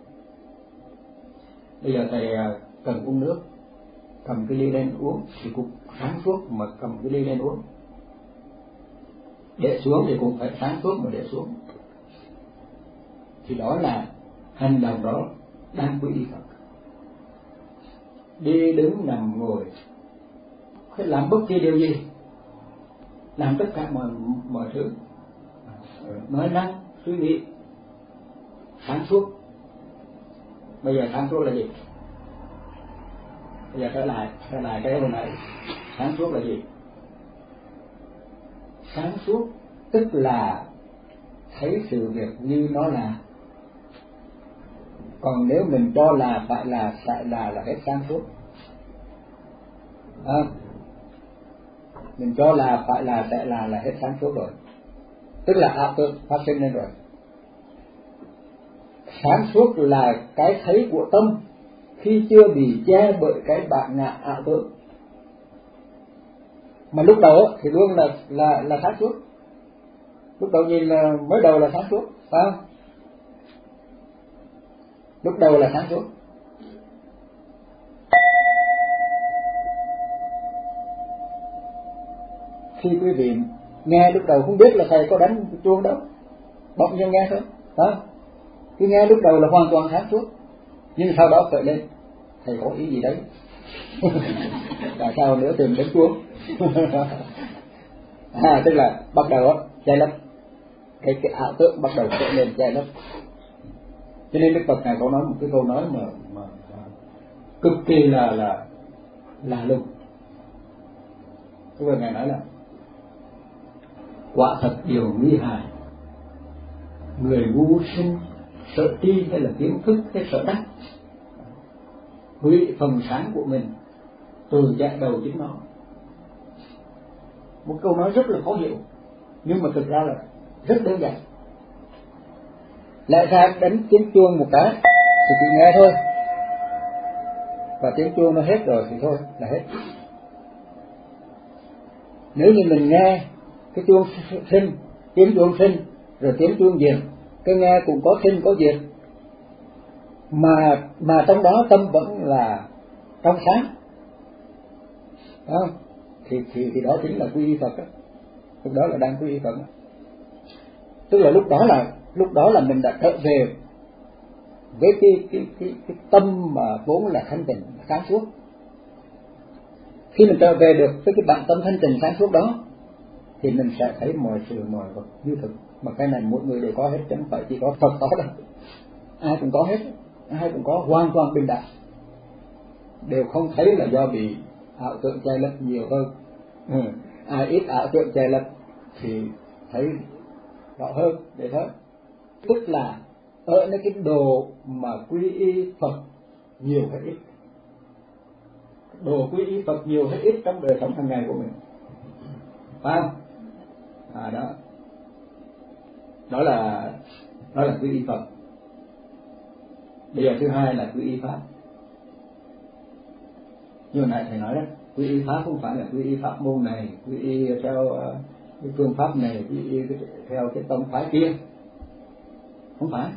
Bây giờ thầy cần uống nước, cầm cái ly lên uống thì cũng sáng suốt mà cầm cái ly lên uống, để xuống thì cũng phải sáng suốt mà để xuống, thì đó là hành động đó đang quy y Phật. Đi đứng nằm ngồi, phải làm bất kỳ điều gì, làm tất cả mọi mọi thứ, nói năng suy nghĩ sáng suốt. Bây giờ sáng suốt là gì? Bây giờ trở lại trở lại cái hồi nãy, sáng suốt là gì? Sáng suốt tức là thấy sự việc như nó là. Còn nếu mình cho là phải là phải là là hết sáng suốt. À, mình cho là phải là sẽ là là hết sáng suốt rồi, tức là ảo tưởng phát sinh lên rồi. Sáng suốt là cái thấy của tâm khi chưa bị che bởi cái bản ngã ảo tưởng, mà lúc đầu thì luôn là là là sáng suốt. Lúc đầu nhìn là mới đầu là sáng suốt, phải không? Lúc đầu là sáng suốt. Khi quý vị nghe lúc đầu không biết là thầy có đánh chuông đâu, bỗng nhiên nghe thôi, phải không? Cứ nghe lúc đầu là hoàn toàn sáng suốt, nhưng sau đó khởi lên, thầy có ý gì đấy? Tại sao nữa tìm đến chuông? À, tức là bắt đầu che lấp cái cái ảo tưởng, bắt đầu khởi lên che lấp. Cho nên Đức Phật này có nói một cái câu nói mà, mà, mà cực kỳ là là là lùng. Cái người này nói là quả thật điều nguy hại, người ngu sinh sợ tri hay là kiến thức hay sợ đắc, hủy phần sáng của mình từ chạy đầu chính nó. Một câu nói rất là khó hiểu, nhưng mà thực ra là rất đơn giản. Lại ra đánh tiếng chuông một cái thì chỉ nghe thôi, và tiếng chuông nó hết rồi thì thôi là hết. Nếu như mình nghe cái chuông sinh, tiếng chuông sinh rồi tiếng chuông diệt, cái nghe cũng có sinh có diệt, mà mà trong đó tâm vẫn là trong sáng, không? Thì, thì thì đó chính là quy y Phật đó. Lúc đó là đang quy y Phật đó. Tức là lúc đó là lúc đó là mình đã trở về với cái cái cái, cái tâm mà vốn là thanh tịnh sáng suốt. Khi mình trở về được với cái bản tâm thanh tịnh sáng suốt đó thì mình sẽ thấy mọi sự mọi vật như thực. Mà cái này mỗi người đều có hết, chứ không phải chỉ có Phật có đâu. Ai cũng có hết, ai cũng có, hoàn toàn bình đẳng. Đều không thấy là do bị ảo tưởng che lấp nhiều hơn. Ừ. Ai ít ảo tưởng che lấp thì thấy rõ hơn để thôi. Tức là ở nơi cái đồ mà quy y Phật nhiều hay ít, đồ quy y Phật nhiều hay ít trong đời sống hàng ngày của mình, phải không? À đó, đó là đó là quy y Phật. Bây giờ thứ hai là quy y Pháp. Như hồi nãy thầy nói đó, quy y Pháp không phải là quy y pháp môn này, quy y theo uh, cái phương pháp này, quy y theo cái tông phái kia, không phải.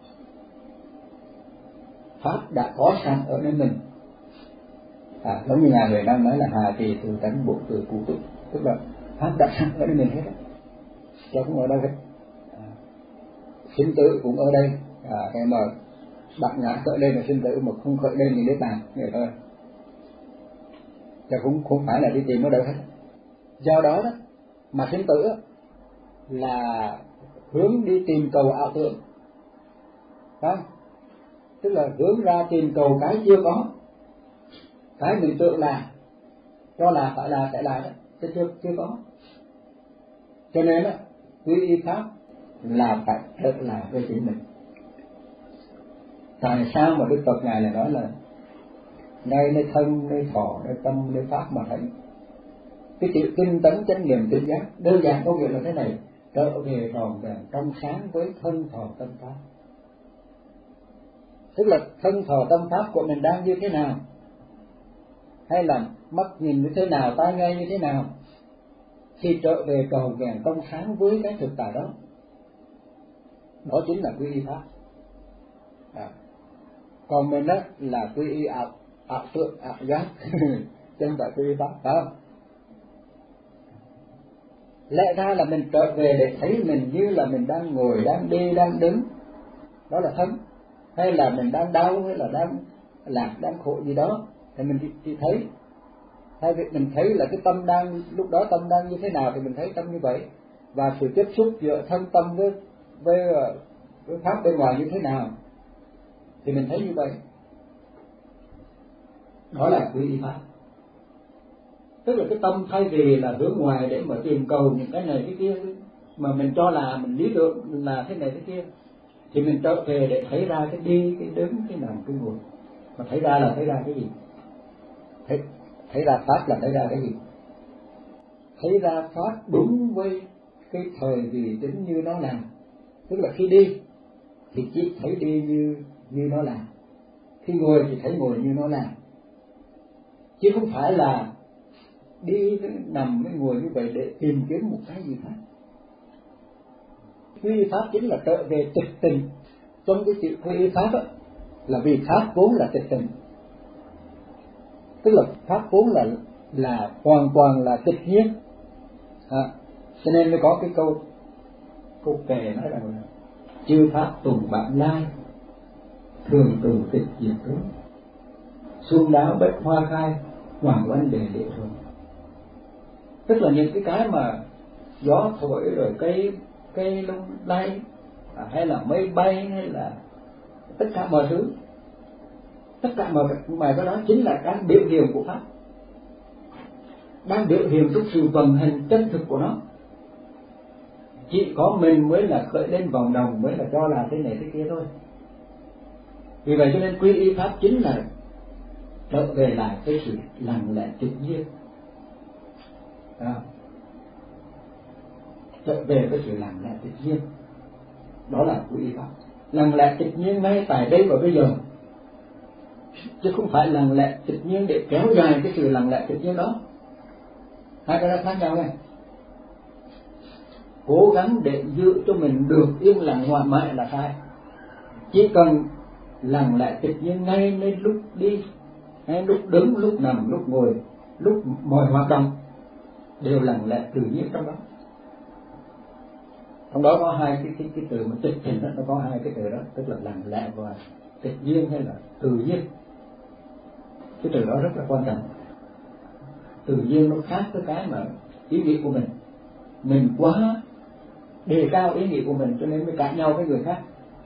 Pháp đã có sẵn ở nơi mình. À, giống như ngài Huệ Năng nói là hà trì từ tánh bộ từ cụ tụ, tức là Pháp đã sẵn ở nơi mình hết, cho không ở đâu hết. À, sinh tử cũng ở đây. À, cái mà bạc nhã khởi lên là sinh tử, mà không khởi lên thì niết bàn, vậy thôi. Chứ cũng không phải là đi tìm nó đâu hết. Do đó đó mà sinh tử là hướng đi tìm cầu ảo tưởng, không? Tức là hướng ra tìm cầu cái chưa có, cái mình tưởng là cho là phải là phải là đó, chứ chưa chưa có. Cho nên đó quy y Pháp là phải thật là với chính mình. Tại sao mà Đức Phật ngài lại nói là ngay nơi thân, nơi thọ, nơi tâm, nơi pháp mà thấy cái chữ tinh tấn chánh niệm tỉnh giác, đơn giản có nghĩa là thế này: trở về tròn vẹn trong sáng với thân thọ tâm pháp. Tức là thân thọ tâm pháp của mình đang như thế nào, hay là mắt nhìn như thế nào, tai nghe như thế nào, thì trở về tròn vẹn trong sáng với cái thực tại đó. Đó chính là quy y Pháp. À. Còn mình đó là quy y ảo, ảo tượng, ảo giác, chứ không phải quy y Pháp, phải không? Lẽ ra là mình trở về để thấy mình như là mình đang ngồi, đang đi, đang đứng, đó là thân. Hay là mình đang đau, hay là đang lạc, đang khổ gì đó, thì mình chỉ, chỉ thấy. Hay việc mình thấy là cái tâm đang, lúc đó tâm đang như thế nào thì mình thấy tâm như vậy. Và sự tiếp xúc giữa thân tâm với, với, với Pháp bên ngoài như thế nào thì mình thấy như vậy. Đó là quy y Pháp. Tức là cái tâm thay vì là hướng ngoài để mà tìm cầu những cái này cái kia, mà mình cho là mình lý tưởng là thế này thế kia, thì mình trở về để thấy ra cái đi, cái đứng, cái nằm, cái ngồi. Mà thấy ra là thấy ra cái gì? Thấy, thấy ra Pháp là thấy ra cái gì? Thấy ra Pháp đúng với cái thời vị tính như nó làm. Tức là khi đi thì chỉ thấy đi như như nó làm, khi ngồi thì thấy ngồi như nó làm, chứ không phải là đi nằm với ngồi như vậy để tìm kiếm một cái gì khác. Quy y Pháp chính là trở về tịch tình. Trong cái chữ quy y Pháp á, là vì Pháp vốn là tịch tình, tức là Pháp vốn là là hoàn toàn là tịch nhiên. À, cho nên mới có cái câu câu kệ nói rằng là chư Pháp tùng bản lai, thường từ tịch diệt tướng, xuân đáo bách hoa khai, hoàng oanh đề địa thường. Tức là những cái cái mà gió thổi rồi cây cây lung lay, à, hay là mây bay, hay là tất cả mọi thứ, tất cả mọi mọi cái đó chính là cái biểu hiện của Pháp, đang biểu hiện trong sự vận hành chân thực của nó. Chỉ có mình mới là khởi lên vòng đồng, mới là cho là thế này thế kia thôi. Vì vậy cho nên quy y Pháp chính là trở về lại cái sự lặng lẽ tự nhiên. À, trở về với sự lặng lẽ tự nhiên, đó là quy y Pháp. Lặng lẽ tự nhiên ngay tại đây và bây giờ, chứ không phải lặng lẽ tự nhiên để kéo dài cái sự lặng lẽ tự nhiên đó. Hai cái đó khác nhau này. Cố gắng để giữ cho mình được yên lặng ngoại mại là sai. Chỉ cần lặng lẽ tự nhiên ngay nên lúc đi, ngay lúc đứng, lúc nằm, lúc ngồi, lúc mọi hoạt động đều lặng lẽ tự nhiên trong đó. Trong đó có hai cái cái, cái từ mà tịch tỉnh đó, nó có hai cái từ đó, tức là lặng lẽ và tự nhiên hay là tự nhiên. Cái từ đó rất là quan trọng. Tự nhiên nó khác với cái mà ý nghĩ của mình. Mình quá đề cao ý nghĩ của mình cho nên mới cãi nhau với người khác.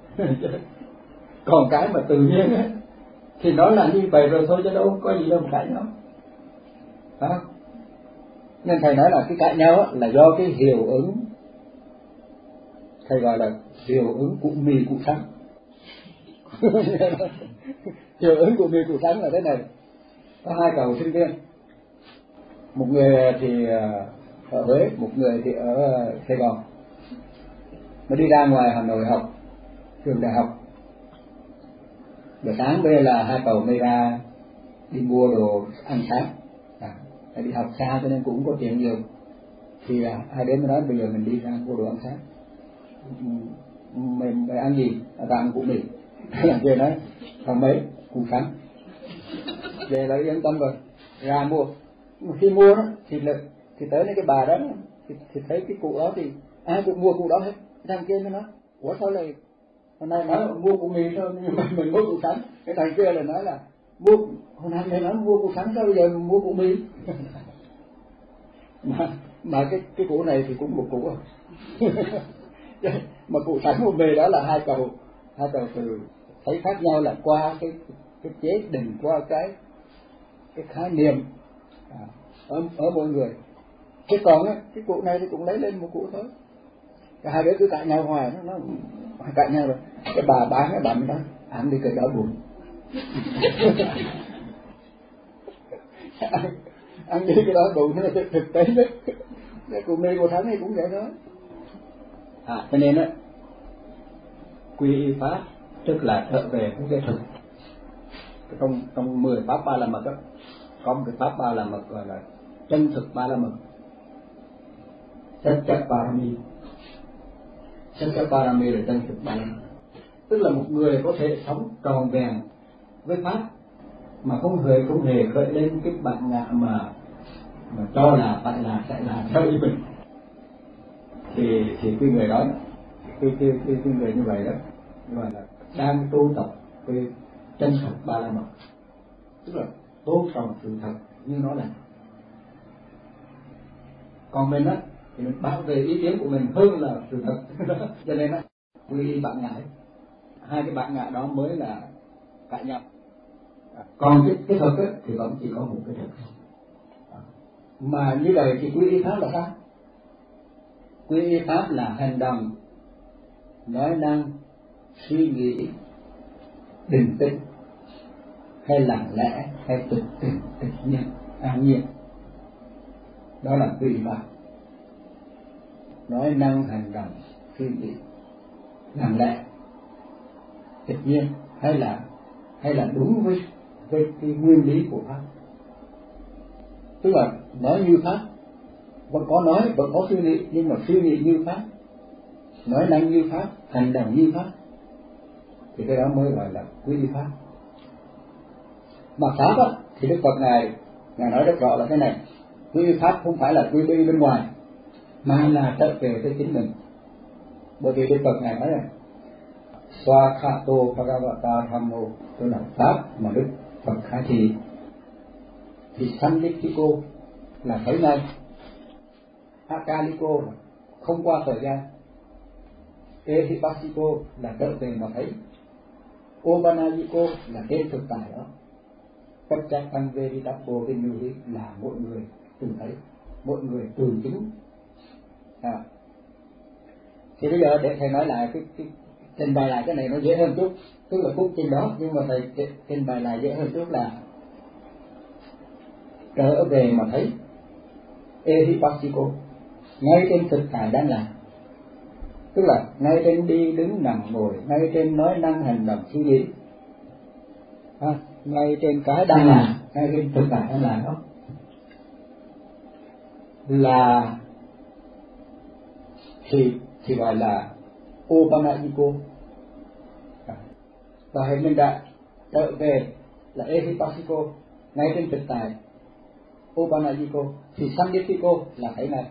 Còn cái mà tự nhiên ấy, thì nó là như vậy rồi thôi chứ đâu có gì đâu mà cãi nhau. Phải không? Nên thầy nói là cái cãi nhau là do cái hiệu ứng, thầy gọi là hiệu ứng cụ mì cụ trắng. Hiệu ứng cụ mì cụ trắng là thế này. Có hai cậu sinh viên, một người thì ở Huế, một người thì ở Sài Gòn. Nó đi ra ngoài Hà Nội học trường đại học. Buổi sáng bây là hai cậu mới ra đi mua đồ ăn sáng. À, đi học xa cho nên cũng có tiền nhiều. Thì à, hai đứa mới nói bây giờ mình đi ra mua đồ ăn sáng. Mình phải ăn gì? Tạm cụ mì. Làm kia nói thằng mấy cụ sáng. Về là yên tâm rồi, ra mua. Khi mua đó thì là, thì tới cái bà đó thì, thì thấy cái cụ đó thì ai cũng mua cụ đó hết. Thằng kia mới nói ủa sao lại hôm nay nói mua cụ mì thôi nhưng mà mình mua cụ sắn. Cái thằng kia là nói là mua hôm nay mình nói mua cụ sắn sao bây giờ mua cụ mì. mà mà cái cái cụ này thì cũng một cụ rồi. Mà cụ sắn một mì đó là hai cầu hai cầu từ thấy khác nhau là qua cái cái chế định, qua cái cái khái niệm à, ở ở mọi người. Chứ còn á cái cụ này thì cũng lấy lên một cụ thôi. Cái hai đứa cứ cãi nhau hoài, nó nó cãi nhau rồi. Cái bà bán cái bà mới nói ăn đi cái đó buồn. ăn, ăn đi cái đó buồn nó thực, thực tế nhất. Cái cụ mì của thắng thì cũng vậy đó. À cho nên á quy y pháp tức là trở về với cái thực. Trong trong mười pháp ba la mật đó có một cái pháp ba la mật gọi là chân thực ba la mật. Satyaparami. Satyaparami là chân thực ba la mật. Tức là một người có thể sống tròn vẹn với pháp mà không hề không hề khởi lên cái bản ngã mà mà cho là phải là sẽ là theo ý mình. Thì thì cái người đó, cái cái cái, cái người như vậy đó gọi là đang tu tập cái chân thực ba la mật, tức là tôn trọng sự thật như nó là. Còn mình á thì mình bảo vệ ý kiến của mình hơn là sự thật. Cho nên á quy y bản ngã, hai cái bản ngã đó mới là cãi nhau. Còn cái cái thực á thì vẫn chỉ có một cái thực. Mà như vậy thì quy y pháp là sao? Quy y pháp là hành động, nói năng, suy nghĩ, bình tĩnh hay lặng lẽ hay tịch tịch tịch nhiên an nhiên, đó là quy y pháp. Nói năng, hành động, suy nghĩ, lặng lẽ, tịch nhiên hay là hay là đúng với với cái nguyên lý của pháp. Tức là nói như pháp, vẫn có nói, vẫn có suy nghĩ, nhưng mà suy nghĩ như pháp, nói năng như pháp, hành động như pháp, thì cái đó mới gọi là quy y pháp. Mà pháp á, thì Đức Phật ngài ngài nói rất rõ là thế này: quy y pháp không phải là quy y bên ngoài, mà là trở về với chính mình. Bởi vì Đức Phật ngài nói là Swakhato Bhagavata Dhammo, tức là pháp mà Đức Phật khai thị, thì Sandikiko là thấy ngay, Akaliko là không qua thời gian, Ehipasiko là trở về mà thấy, Obanayiko là trên thực tại đó, Pachakpanveditapo Vinyuhi là mỗi người từng thấy, mỗi người từ chứng. À. Thì bây giờ để thầy nói lại cái, cái trình bày lại cái này nó dễ hơn chút, tức là phút trình đó, nhưng mà thầy trình bày lại dễ hơn chút là trở về mà thấy Ehipasiko ngay trên thực tại đang làm, tức là ngay trên đi đứng nằm ngồi, ngay trên nói năng hành động suy nghĩ, à, ngay trên cái đang là, ngay trên thực tại đang là đó là thì thì gọi là Opanajiko. Và hệ mình đã trở về là Ehipassiko ngay trên thực tại Opanajiko, thì Sandipiko là thấy này.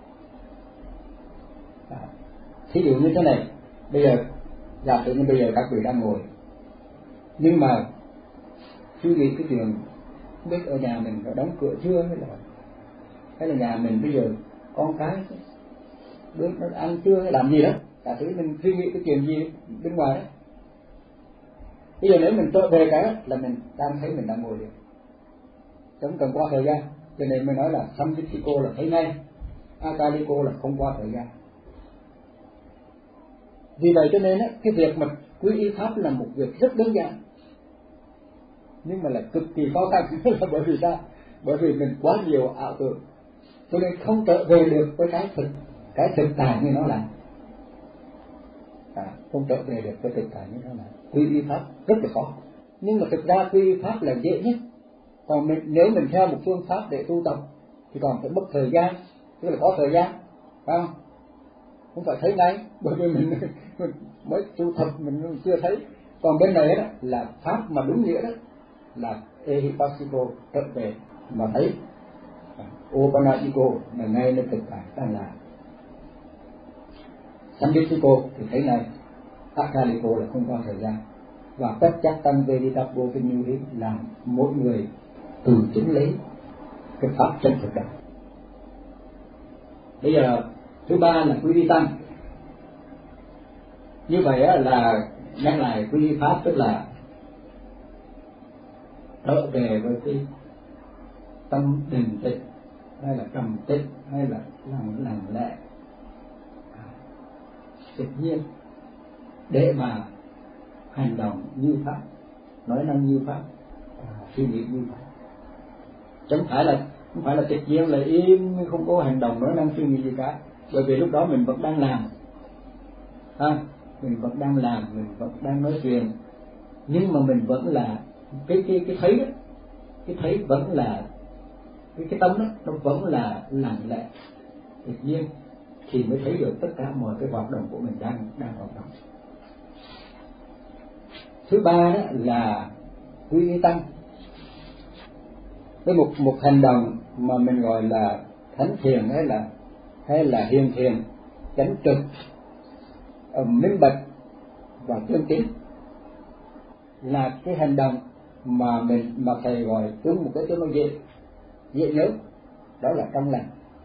Thí dụ như thế này, bây giờ giả sử như bây giờ các vị đang ngồi, nhưng mà suy nghĩ cái chuyện không biết ở nhà mình có đóng cửa chưa, hay là hay là nhà mình bây giờ con cái đứa nó ăn chưa, hay làm gì đó, giả sử mình suy nghĩ cái chuyện gì bên ngoài đó. Bây giờ nếu mình trở về cái là mình đang thấy mình đang ngồi được, không cần qua thời gian. Cho nên mới nói là Sambitiko là thấy ngay, Akaliko là không qua thời gian. Vì vậy cho nên á, cái việc mà quy y pháp là một việc rất đơn giản, nhưng mà là cực kỳ khó khăn. Là bởi vì sao? Bởi vì mình quá nhiều ảo tưởng, cho nên không trở về được với cái thực cái thực tại như nó là. À, không trở về được với thực tại như nó là. Quy y pháp rất là khó, nhưng mà thực ra quy y pháp là dễ nhất. Còn mình, nếu mình theo một phương pháp để tu tập thì còn phải mất thời gian, tức là có thời gian, phải không? Không phải thấy ngay, bởi vì mình, mình mới tu tập mình chưa thấy. Còn bên này đó là pháp mà đúng nghĩa đó là Ehipassiko, trở về mà thấy. Opanajiko là ngay nơi thực tại đang là. Sambitiko thì thấy ngay, Akaliko là không qua thời gian. Và tất chắc tăng Veditapo Vinyu là mỗi người từ chính lấy cái pháp chân thực đó. Bây giờ thứ ba là quy y tăng. Như vậy là nhắc lại quy y pháp, tức là trở về với cái tâm định tịch, hay là trầm tĩnh, hay là lặng lặng lẽ, tự nhiên, để mà hành động như pháp, nói năng như pháp, suy nghĩ như pháp. Chẳng phải là không phải là tự nhiên là im không có hành động nói năng suy nghĩ gì cả, bởi vì lúc đó mình vẫn đang làm, ha, mình vẫn đang làm, mình vẫn đang nói chuyện, nhưng mà mình vẫn là cái cái cái thấy đó, cái thấy vẫn là cái cái tâm đó, nó vẫn là lặng lẽ, tự nhiên, thì mới thấy được tất cả mọi cái hoạt động của mình đang đang hoạt động. Thứ ba đó là quy y tăng, với một một hành động mà mình gọi là thánh thiền, hay là hay là hiền thiền, chánh trực, minh bạch và chân tín, là cái hành động mà mình mà thầy gọi chung một cái tiếng nói dễ dễ nhớ, đó là trong lành.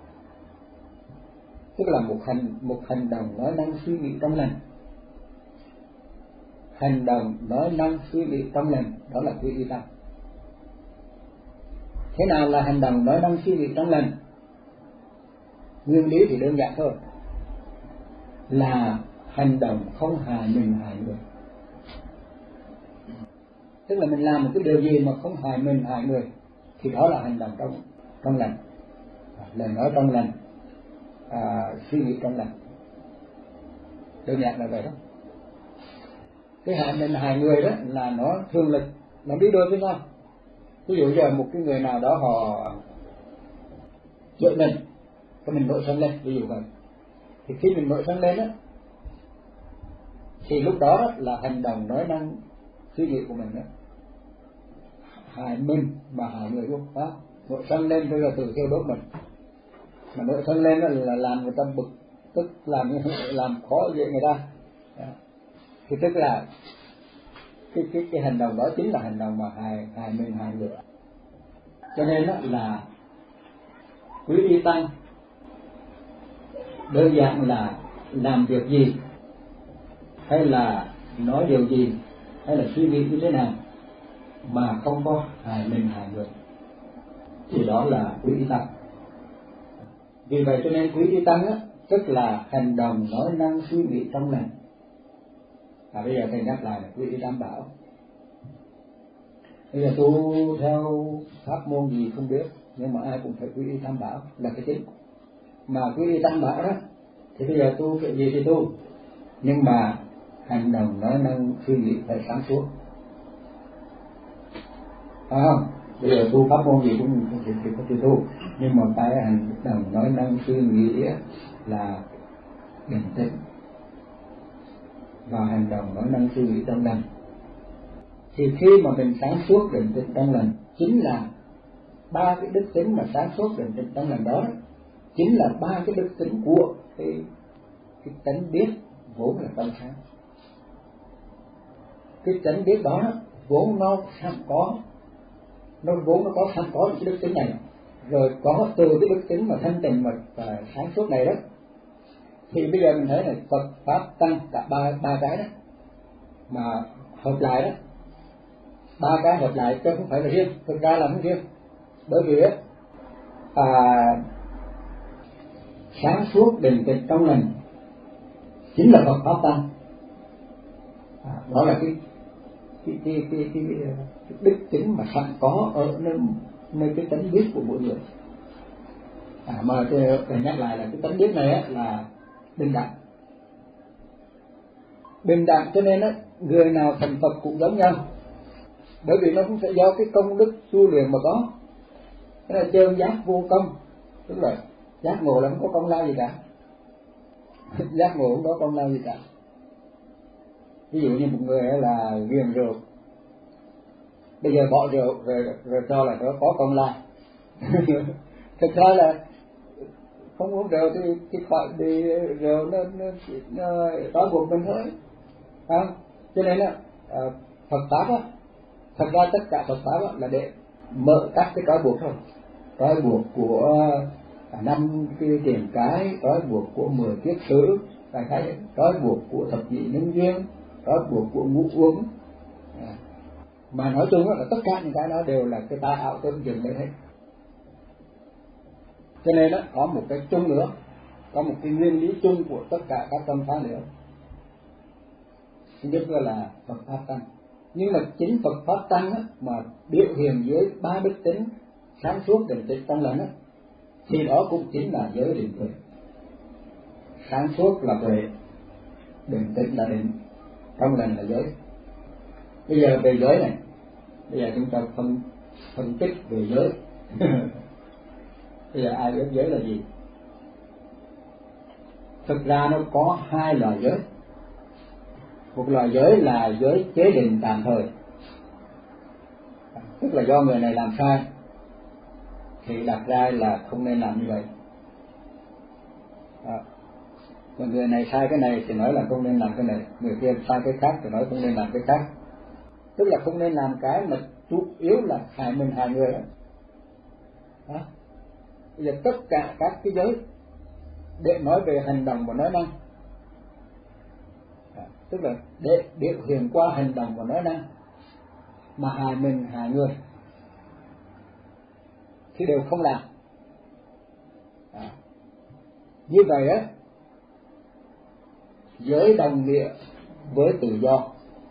Tức là một hành một hành động nói năng suy nghĩ trong lành. Hành động nói năng suy nghĩ trong lành, đó là quy y tăng. Thế nào là hành động nói năng suy nghĩ trong lành? Nguyên lý thì đơn giản thôi, là hành động không hại mình hại người. Tức là mình làm một cái điều gì mà không hại mình hại người, thì đó là hành động trong trong lành, lời nói trong lành, à, suy nghĩ trong lành. Đơn giản là vậy đó. Cái hại mình hại người đó là nó thường là nó đi đôi với nhau. Ví dụ giờ một cái người nào đó họ giận mình, cái mình nổi sân lên, ví dụ vậy, thì khi mình nổi sân lên á, thì lúc đó là hành động nói năng suy nghĩ của mình đó hại mình mà hại người luôn, đó. Nổi sân lên tức là tự thiêu đốt mình, mà nổi sân lên đó là làm người ta bực tức, làm làm khó dễ người ta, đó. Thì tức là cái cái cái hành động đó chính là hành động mà hại hại mình hại người. Cho nên đó là quý y tăng đơn giản là làm việc gì, hay là nói điều gì, hay là suy nghĩ như thế nào mà không có hại mình hại người, thì đó là quý y tăng. Vì vậy cho nên quý y tăng á, tức là hành động nói năng suy nghĩ trong lành. À, bây giờ thầy nhắc lại là quý y tam bảo. Bây giờ tu theo pháp môn gì không biết, nhưng mà ai cũng phải quý y tam bảo là cái chính. Mà quý y tam bảo đó thì bây giờ tu cái gì thì tu, nhưng mà hành động nói năng suy nghĩ phải sáng suốt. phải không? Bây giờ tu pháp môn gì cũng cũng chỉ có chữ tu, nhưng mà cái hành động nói năng suy nghĩ là bình tĩnh, và hành động nói năng suy nghĩ trong lành. Thì khi mà mình sáng suốt định tĩnh trong lành, chính là ba cái đức tính mà sáng suốt định tĩnh trong lành đó, chính là ba cái đức tính của cái cái tánh biết vốn là trong sáng. Cái tánh biết đó vốn nó sẵn có, nó vốn nó có sẵn có cái đức tính này, rồi có từ cái đức tính mà thanh tịnh và, và sáng suốt này đó, thì bây giờ mình thấy là Phật pháp tăng cả ba ba cái đó mà hợp lại đó, ba cái hợp lại chứ không phải là riêng, thực ra là không riêng, bởi vì à, sáng suốt định tĩnh trong lành chính là Phật pháp tăng. À, đó là cái cái cái cái, cái, cái đức tính mà sẵn có ở nơi, nơi cái tánh biết của mỗi người. À, mà để nhắc lại là cái tánh biết này á, là bình đẳng. Bình đẳng cho nên á, người nào thành Phật cũng giống nhau, bởi vì nó cũng sẽ do cái công đức tu luyện mà có. Cái là chân giác vô công, tức là giác ngộ là không có công lao gì cả. Giác ngộ không có công lao gì cả. Ví dụ như một người là nghiện rượu, bây giờ bỏ rượu rồi, rồi cho là nó có công lao. Thực ra là không uống rượu thì thì khỏi đi rượu nó nó nó trói buộc mình thôi, không? Cho nên là uh, Phật pháp á, thật ra tất cả Phật pháp á là để mở các cái trói buộc thôi, trói buộc của uh, năm cái tiền cái, trói buộc của mười kiết sử, đại khái trói buộc của thập nhị nhân duyên, trói buộc của ngũ uống. À, mà nói chung là tất cả những cái đó đều là cái tai ảo tương dừng đấy hết. Cho nên đó, có một cái chung nữa, có một cái nguyên lý chung của tất cả các tâm pháp nữa, thứ nhất là Phật pháp tăng. Nhưng mà chính Phật pháp tăng á, mà biểu hiện dưới ba đức tính sáng suốt định tĩnh trong lành á, thì đó cũng chính là giới định tuệ. Sáng suốt là tuệ, định tĩnh là định, trong lành là giới. Bây giờ về giới này, bây giờ chúng ta phân phân tích về giới. Bây giờ ai biết giới là gì? Thực ra nó có hai loại giới. Một loại giới là giới chế định tạm thời, tức là do người này làm sai thì đặt ra là không nên làm như vậy. À, còn người này sai cái này thì nói là không nên làm cái này, người kia sai cái khác thì nói không nên làm cái khác. Tức là không nên làm cái mà chủ yếu là hại mình hại người đó. À, bây giờ tất cả các cái giới để nói về hành động và nói năng, à, tức là để biểu hiện qua hành động và nói năng mà hại mình hại người thì đều không làm. À, như vậy á, giới đồng nghĩa với tự do.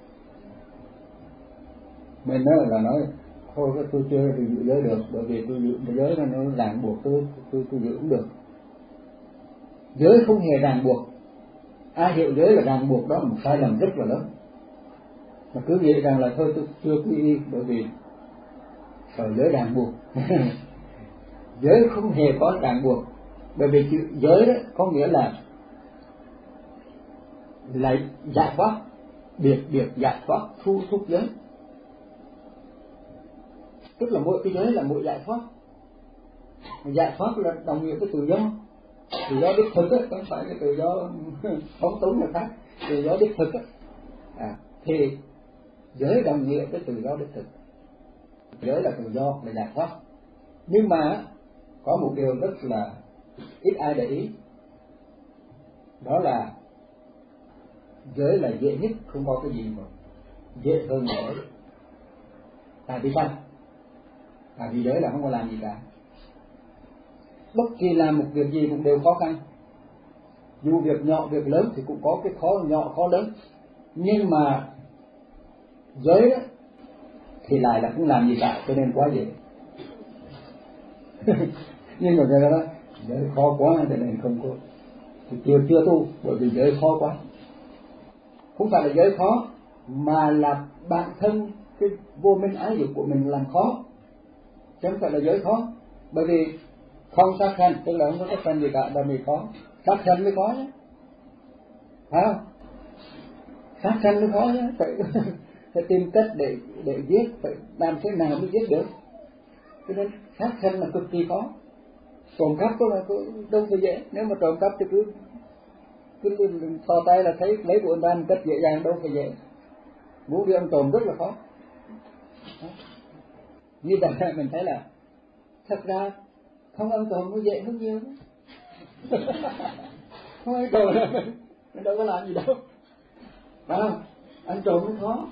Mình nói là nói thôi tôi chưa được giữ giới được, bởi vì tôi giữ giới nó nó ràng buộc tôi tôi tôi giữ cũng được. Giới không hề ràng buộc. Ai hiểu giới là ràng buộc đó là một sai lầm rất là lớn. Mà cứ nghĩ rằng là thôi tôi chưa quy y bởi vì sợ giới ràng buộc. Giới không hề có ràng buộc, bởi vì chữ giới đó có nghĩa là là giải thoát, biệt biệt giải thoát, thu thúc giới. Tức là mỗi cái giới là mỗi giải thoát. Giải thoát là đồng nghĩa với tự do. Tự do đích thực á, không phải là tự do phóng túng là khác. Tự do đích thực á, à, thì giới đồng nghĩa với tự do đích thực. Giới là tự do, là giải thoát. Nhưng mà có một điều rất là ít ai để ý, đó là giới là dễ nhất, không có cái gì mà dễ hơn nữa. Tại vì sao? Tại vì giới là không có làm gì cả. Bất kỳ làm một việc gì cũng đều khó khăn. Dù việc nhỏ việc lớn thì cũng có cái khó nhỏ khó lớn. Nhưng mà giới đó thì lại là không làm gì cả, cho nên quá dễ. Nhưng mà người ta nói giới khó quá cho nên không có, thì chưa chưa tu, bởi vì giới khó quá. Không phải là giới khó, mà là bản thân cái vô minh ái dục của mình làm khó, chứ không phải là giới khó. Bởi vì không sát sanh, tức là không có sát sanh gì cả, là mới khó. Sát sanh mới khó chứ, phải không? Sát sanh mới khó chứ, phải phải tìm cách để để giết, phải làm thế nào mới giết được. Cho nên sát sanh là cực kỳ khó. Trộm cắp đó là đâu phải dễ, nếu mà trộm cắp thì cứ cứ thò tay là thấy lấy của người ta một cách dễ dàng, đâu phải dễ. Muốn đi ăn trộm rất là khó. Đó. Như vậy mình thấy là thật ra không ăn trộm nó dễ hơn nhiều. Không ăn trộm là mình, mình đâu có làm gì đâu, phải không? Ăn trộm nó khó.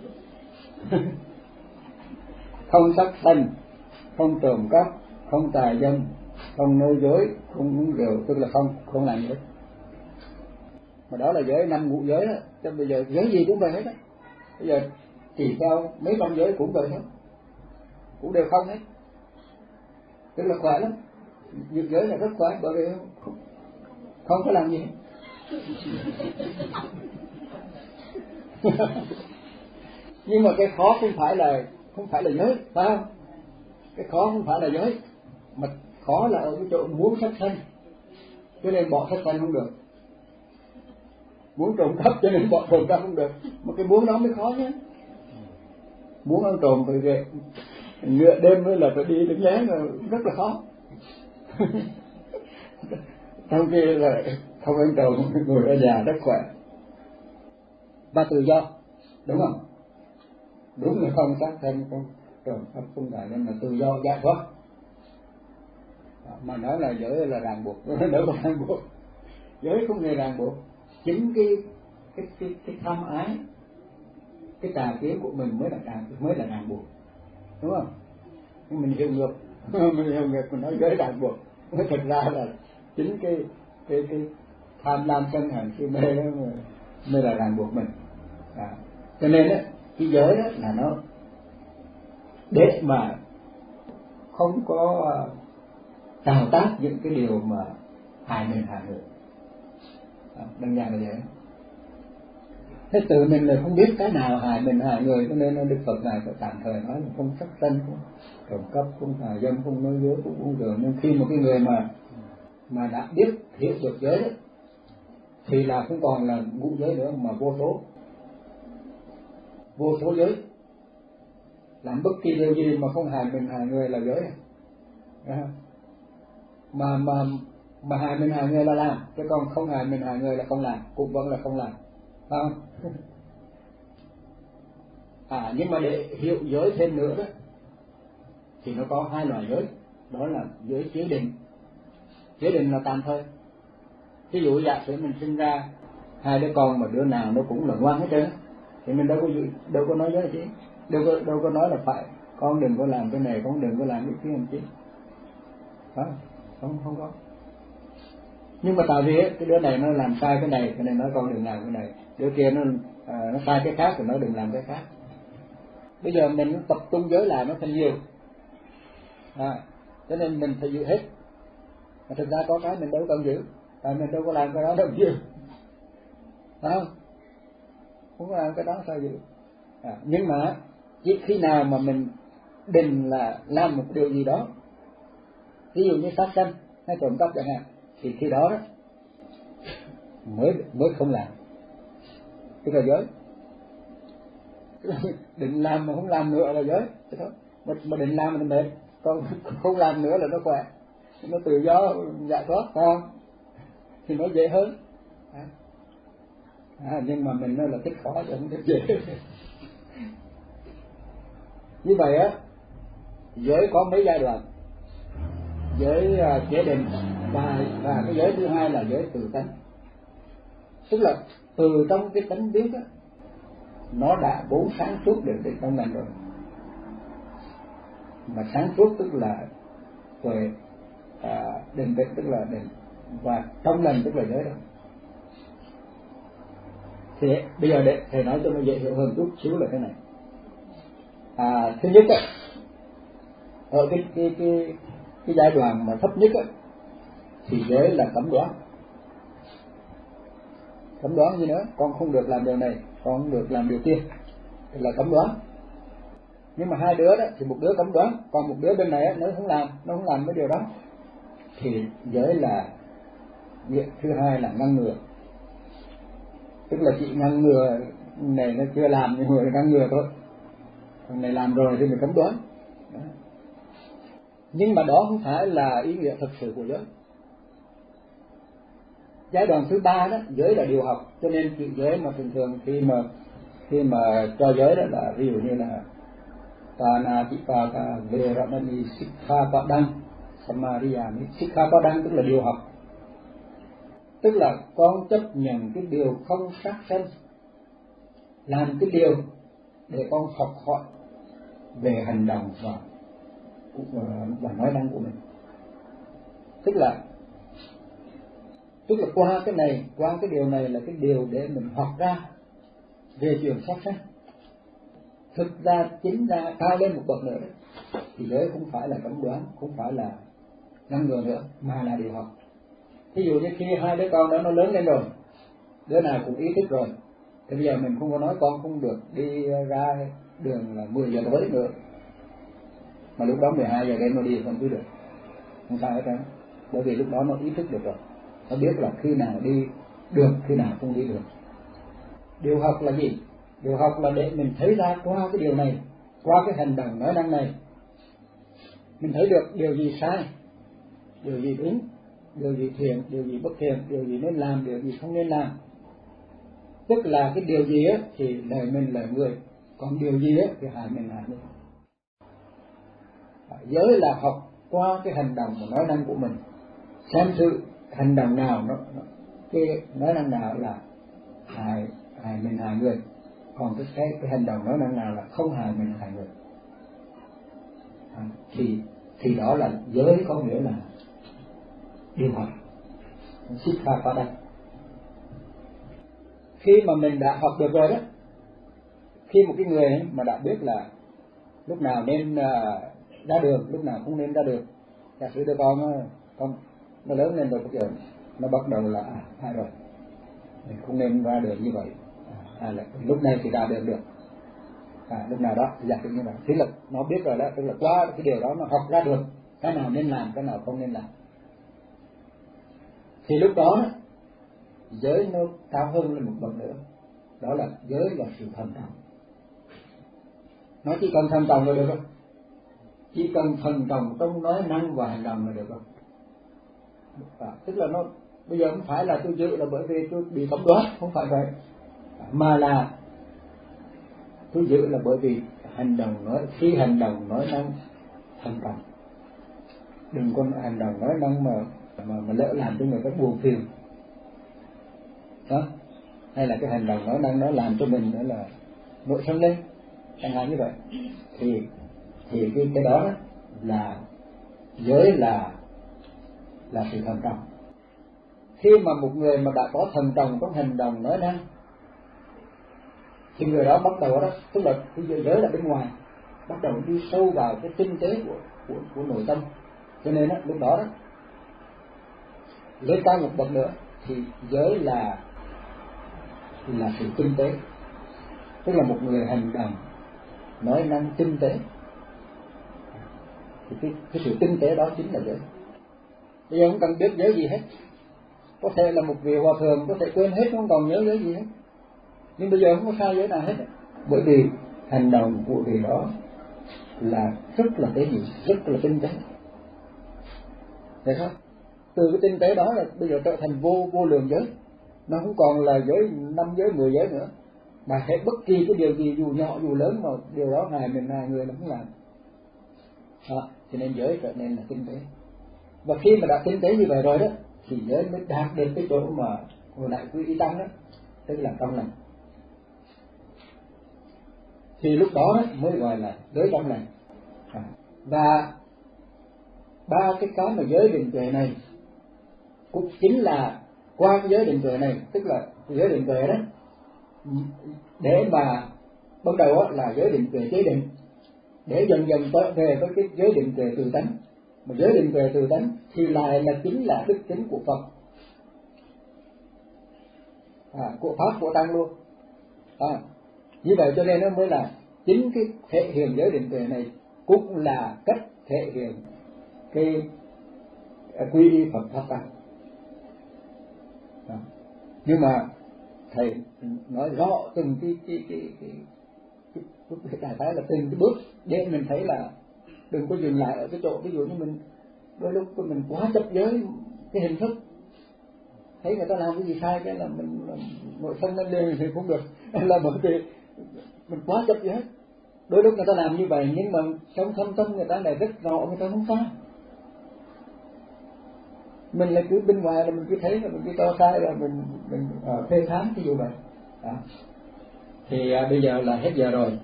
Không sát sanh, không trộm cắp, không tà dâm, không nói dối, không uống rượu, tức là không không làm gì hết. Mà đó là giới năm ngũ giới đó. Chứ bây giờ giới gì cũng vậy hết á. Bây giờ chỉ theo mấy con giới cũng vậy hết, cũng đều không hết. Tức là khỏe lắm. Việc giới là rất khỏe, bởi vì không, không có làm gì hết. Nhưng mà cái khó không phải là không phải là giới, phải không? Cái khó không phải là giới, mà khó là ở cái chỗ muốn sát sanh, cho nên bỏ sát sanh không được. Muốn trộm cắp cho nên bỏ trộm cắp không được. Mà cái muốn đó mới khó nhé. Muốn ăn trộm phải về nửa đêm mới là phải đi đứng lén, rất là khó. Trong khi là không ăn trộm, ngồi ở nhà rất khỏe và tự do, đúng không? Đúng là không sát sanh, không trộm cắp, không tà dâm, là tự do giải thoát. Mà nói là giới là ràng buộc, đâu có ràng buộc. Giới không hề ràng buộc. Chính cái cái cái, cái tham ái, cái tà kiến của mình mới là ràng mới là ràng buộc, đúng không? Nhưng mình hiểu ngược, mình hiểu ngược, mình nói giới ràng buộc. Thật ra là chính cái cái cái tham lam sân hận si mê đó mới là ràng buộc mình. À, cho nên đó, cái giới đó là nó để mà không có tạo tác những cái điều mà hại mình hại người. À, đơn giản là vậy. Thế tự mình là không biết cái nào hại mình hại người, cho nên Đức Phật này phải tạm thời nói là không sát sanh, không trộm cắp, không tà dâm, không nói dối, không uống rượu. Nhưng khi một cái người mà mà đã biết hiểu được giới đó, thì là không còn là ngũ giới nữa, mà vô số vô số giới. Làm bất kỳ điều gì mà không hại mình hại người là giới. À, mà mà mà hại mình hại người là làm, chứ còn không hại mình hại người là không làm, cũng vẫn là không làm, phải không? À, nhưng mà để hiểu giới thêm nữa đó thì nó có hai loại giới, đó là giới chế định. Chế định là tạm thời. Ví dụ giả sử mình sinh ra hai đứa con mà đứa nào nó cũng là ngoan hết trơn, thì mình đâu có đâu có nói giới chứ, đâu có đâu có nói là phải con đừng có làm cái này, con đừng có làm cái kia làm chứ, phải không? Không không có. Nhưng mà tại vì cái đứa này nó làm sai cái này, cái này nói con đừng làm cái này, đứa kia nó à, nó sai cái khác thì nó đừng làm cái khác. Bây giờ mình tập trung giới lại nó thành nhiều, à, cho nên mình phải giữ hết. Mà thực ra có cái mình đâu cần giữ, tại mình đâu có làm cái đó đâu nhiều, phải không? Không có làm cái đó sao giữ. À, nhưng mà chỉ khi nào mà mình định là làm một điều gì đó, ví dụ như sát sanh hay trộm cắp chẳng hạn, thì khi đó, đó mới mới không làm, tức là giới. Định làm mà không làm nữa là giới, thế thôi. Mà, mà định làm mà nó mệt, còn không làm nữa là nó khỏe, nó tự do giải thoát, phải không? Thì nó dễ hơn. À, à, nhưng mà mình nói là thích khó chứ không thích dễ. Như vậy á, giới có mấy giai đoạn. Giới uh, chế định và và cái giới thứ hai là giới tự tánh, tức là từ trong cái tánh biết á, nó đã vốn sáng suốt được từ trong mình rồi. Mà sáng suốt tức là tuệ, à, định tĩnh tức là định, và trong lành tức là giới đó. Thì bây giờ để thầy nói cho nó dễ hiểu hơn chút xíu là thế này. À, thứ nhất á, ở cái cái cái cái giai đoạn mà thấp nhất á, thì giới là cấm đoán. Cấm đoán gì nữa? Con không được làm điều này, con không được làm điều kia, là cấm đoán. Nhưng mà hai đứa đó thì một đứa cấm đoán, còn một đứa bên này á, nó không làm, nó không làm cái điều đó, thì giới là việc thứ hai là ngăn ngừa. Tức là chị ngăn ngừa này nó chưa làm nhưng mà ngăn ngừa thôi, còn này làm rồi thì mình cấm đoán. Đó. Nhưng mà đó không phải là ý nghĩa thực sự của giới. Giai đoạn thứ ba đó, giới là điều học, cho nên chữ giới mà thường thường khi mà khi mà cho giới đó là ví dụ như là Panatipata Veramani Sikkhapadang Samadhiyami. Sikkhapadang tức là điều học, tức là con chấp nhận cái điều không sát sanh, làm cái điều để con học hỏi về hành động và và nói năng của mình. Tức là tức là qua cái này, qua cái điều này là cái điều để mình học ra về chuyện sát sanh. Thực ra chính ra cao lên một bậc nữa đấy, thì giới không phải là cấm đoán, không phải là ngăn ngừa nữa, mà là điều học. Ví dụ như khi hai đứa con đó nó lớn lên rồi, đứa nào cũng ý thức rồi, thì bây giờ mình không có nói con không được đi ra đường là mười giờ tối nữa, mà lúc đó mười hai giờ đêm nó đi không cứ được, không sao hết trơn. Bởi vì lúc đó nó ý thức được rồi, nó biết là khi nào đi được, khi nào không đi được. Điều học là gì? Điều học là để mình thấy ra qua cái điều này, qua cái hành động nói năng này, mình thấy được điều gì sai, điều gì đúng, điều gì thiện, điều gì bất thiện, điều gì nên làm, điều gì không nên làm. Tức là cái điều gì á thì lợi mình lợi người, còn điều gì á thì hại mình hại mình. Giới là học qua cái hành động và nói năng của mình, xem sự hành động nào nó, nó cái nói năng nào là hại hại mình hại người, còn cái cái, cái hành động nói năng nào là không hại mình hại người. À, thì thì đó là giới, có nghĩa là điều học, Sikkhapada. Khi mà mình đã học được rồi đó, khi một cái người ấy mà đã biết là lúc nào nên uh, ra đường, lúc nào không nên ra đường, giả sử đứa con con nó lớn lên rồi, bây giờ nó bắt đầu là à, hay rồi, mình không nên ra đường như vậy, à, là lúc này thì ra đường được, à, lúc nào đó giả sử như vậy, thế là nó biết rồi đó, tức là qua cái điều đó nó học ra được cái nào nên làm, cái nào không nên làm. Thì lúc đó giới nó cao hơn lên một bậc nữa, đó là giới là sự thần trọng. Nó chỉ cần thần trọng là được không? Chỉ cần thần trọng trong nói năng và hành động là được không? À, tức là nó bây giờ không phải là tôi giữ là bởi vì tôi bị cấm đoán, không phải vậy, mà là tôi giữ là bởi vì hành động nói, khi hành động nói năng thần trọng, đừng có hành động nói năng mà mà, mà lỡ làm cho người ta buồn phiền đó, hay là cái hành động nói năng nó làm cho mình đó là nội sân lên chẳng hạn như vậy, thì thì cái cái đó là giới là là sự thần trọng. Khi mà một người mà đã có thần trọng trong hành động nói năng thì người đó bắt đầu đó, tức là cái giới là bên ngoài, bắt đầu đi sâu vào cái tinh tế của của, của nội tâm. Cho nên đó, lúc đó đó lên cao một bậc nữa thì giới là là sự tinh tế, tức là một người hành động nói năng tinh tế, thì cái, cái sự tinh tế đó chính là giới. Bây giờ không cần biết giới gì hết, có thể là một vị hòa thượng có thể quên hết, không còn nhớ giới gì hết, nhưng bây giờ không có sai giới nào hết, bởi vì hành động của vị đó là rất là tế nhị, rất là tinh tế. Thấy không? Từ cái tinh tế đó là bây giờ trở thành vô vô lượng giới, nó không còn là giới năm giới mười giới nữa, mà hệ bất kỳ cái điều gì dù nhỏ dù lớn mà điều đó hại mình hại người nó không làm. Đó, cho nên giới trở nên là tinh tế. Và khi mà đã tinh tế như vậy rồi đó thì giới mới đạt đến cái chỗ mà hồi nãy quý y tăng đó, tức là trong lành. Thì lúc đó, đó mới gọi là giới trong lành. À, và ba cái cái mà giới định tuệ này cũng chính là qua cái giới định tuệ này, tức là giới định tuệ đó, để mà bắt đầu là giới định tuệ chế định, để dần dần tới về với cái giới định tuệ từ tánh. Mà giới định tuệ từ tánh thì lại là chính là đức tính của Phật, à, của Pháp, của Tăng luôn. À, như vậy cho nên nó mới là chính cái thể hiện giới định tuệ này cũng là cách thể hiện cái quy y Phật pháp tăng. Nhưng mà thầy nói rõ từng cái cái cái cái cái, cái đại khái là từng cái bước để mình thấy là đừng có dừng lại ở cái chỗ, ví dụ như mình đôi lúc mình quá chấp giới cái hình thức, thấy người ta làm cái gì sai cái là mình nội thân lên liền thì không được, là bởi vì mình quá chấp giới. Đôi lúc người ta làm như vậy nhưng mà trong thâm tâm người ta lại rất rõ người ta không sai. Mình là cứ bên ngoài là mình cứ thấy là mình cứ cho sai là mình mình uh, phê phán ví dụ vậy. Đó. Thì uh, bây giờ là hết giờ rồi.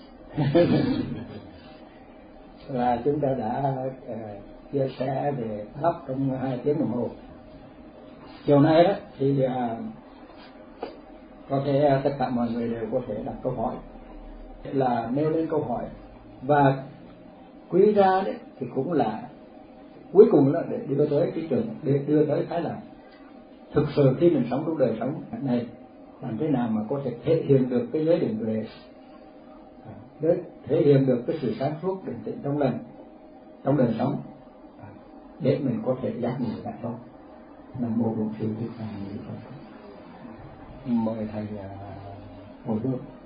Và chúng ta đã uh, chia sẻ về pháp trong hai tiếng đồng hồ. Chiều nay đó thì uh, có thể uh, tất cả mọi người đều có thể đặt câu hỏi, là nêu lên câu hỏi, và quý ra đấy thì cũng là cuối cùng là để đưa tới cái trường, để đưa tới cái là thực sự khi mình sống trong đời sống này làm thế nào mà có thể thể hiện được cái giới định tuệ, để thể hiện được cái sự sáng suốt định tĩnh trong lành trong đời sống, để mình có thể giác ngộ đại thoát. Nam mô Bổn Sư Thích Ca Mâu Ni Phật. Mời thầy ngồi xuống.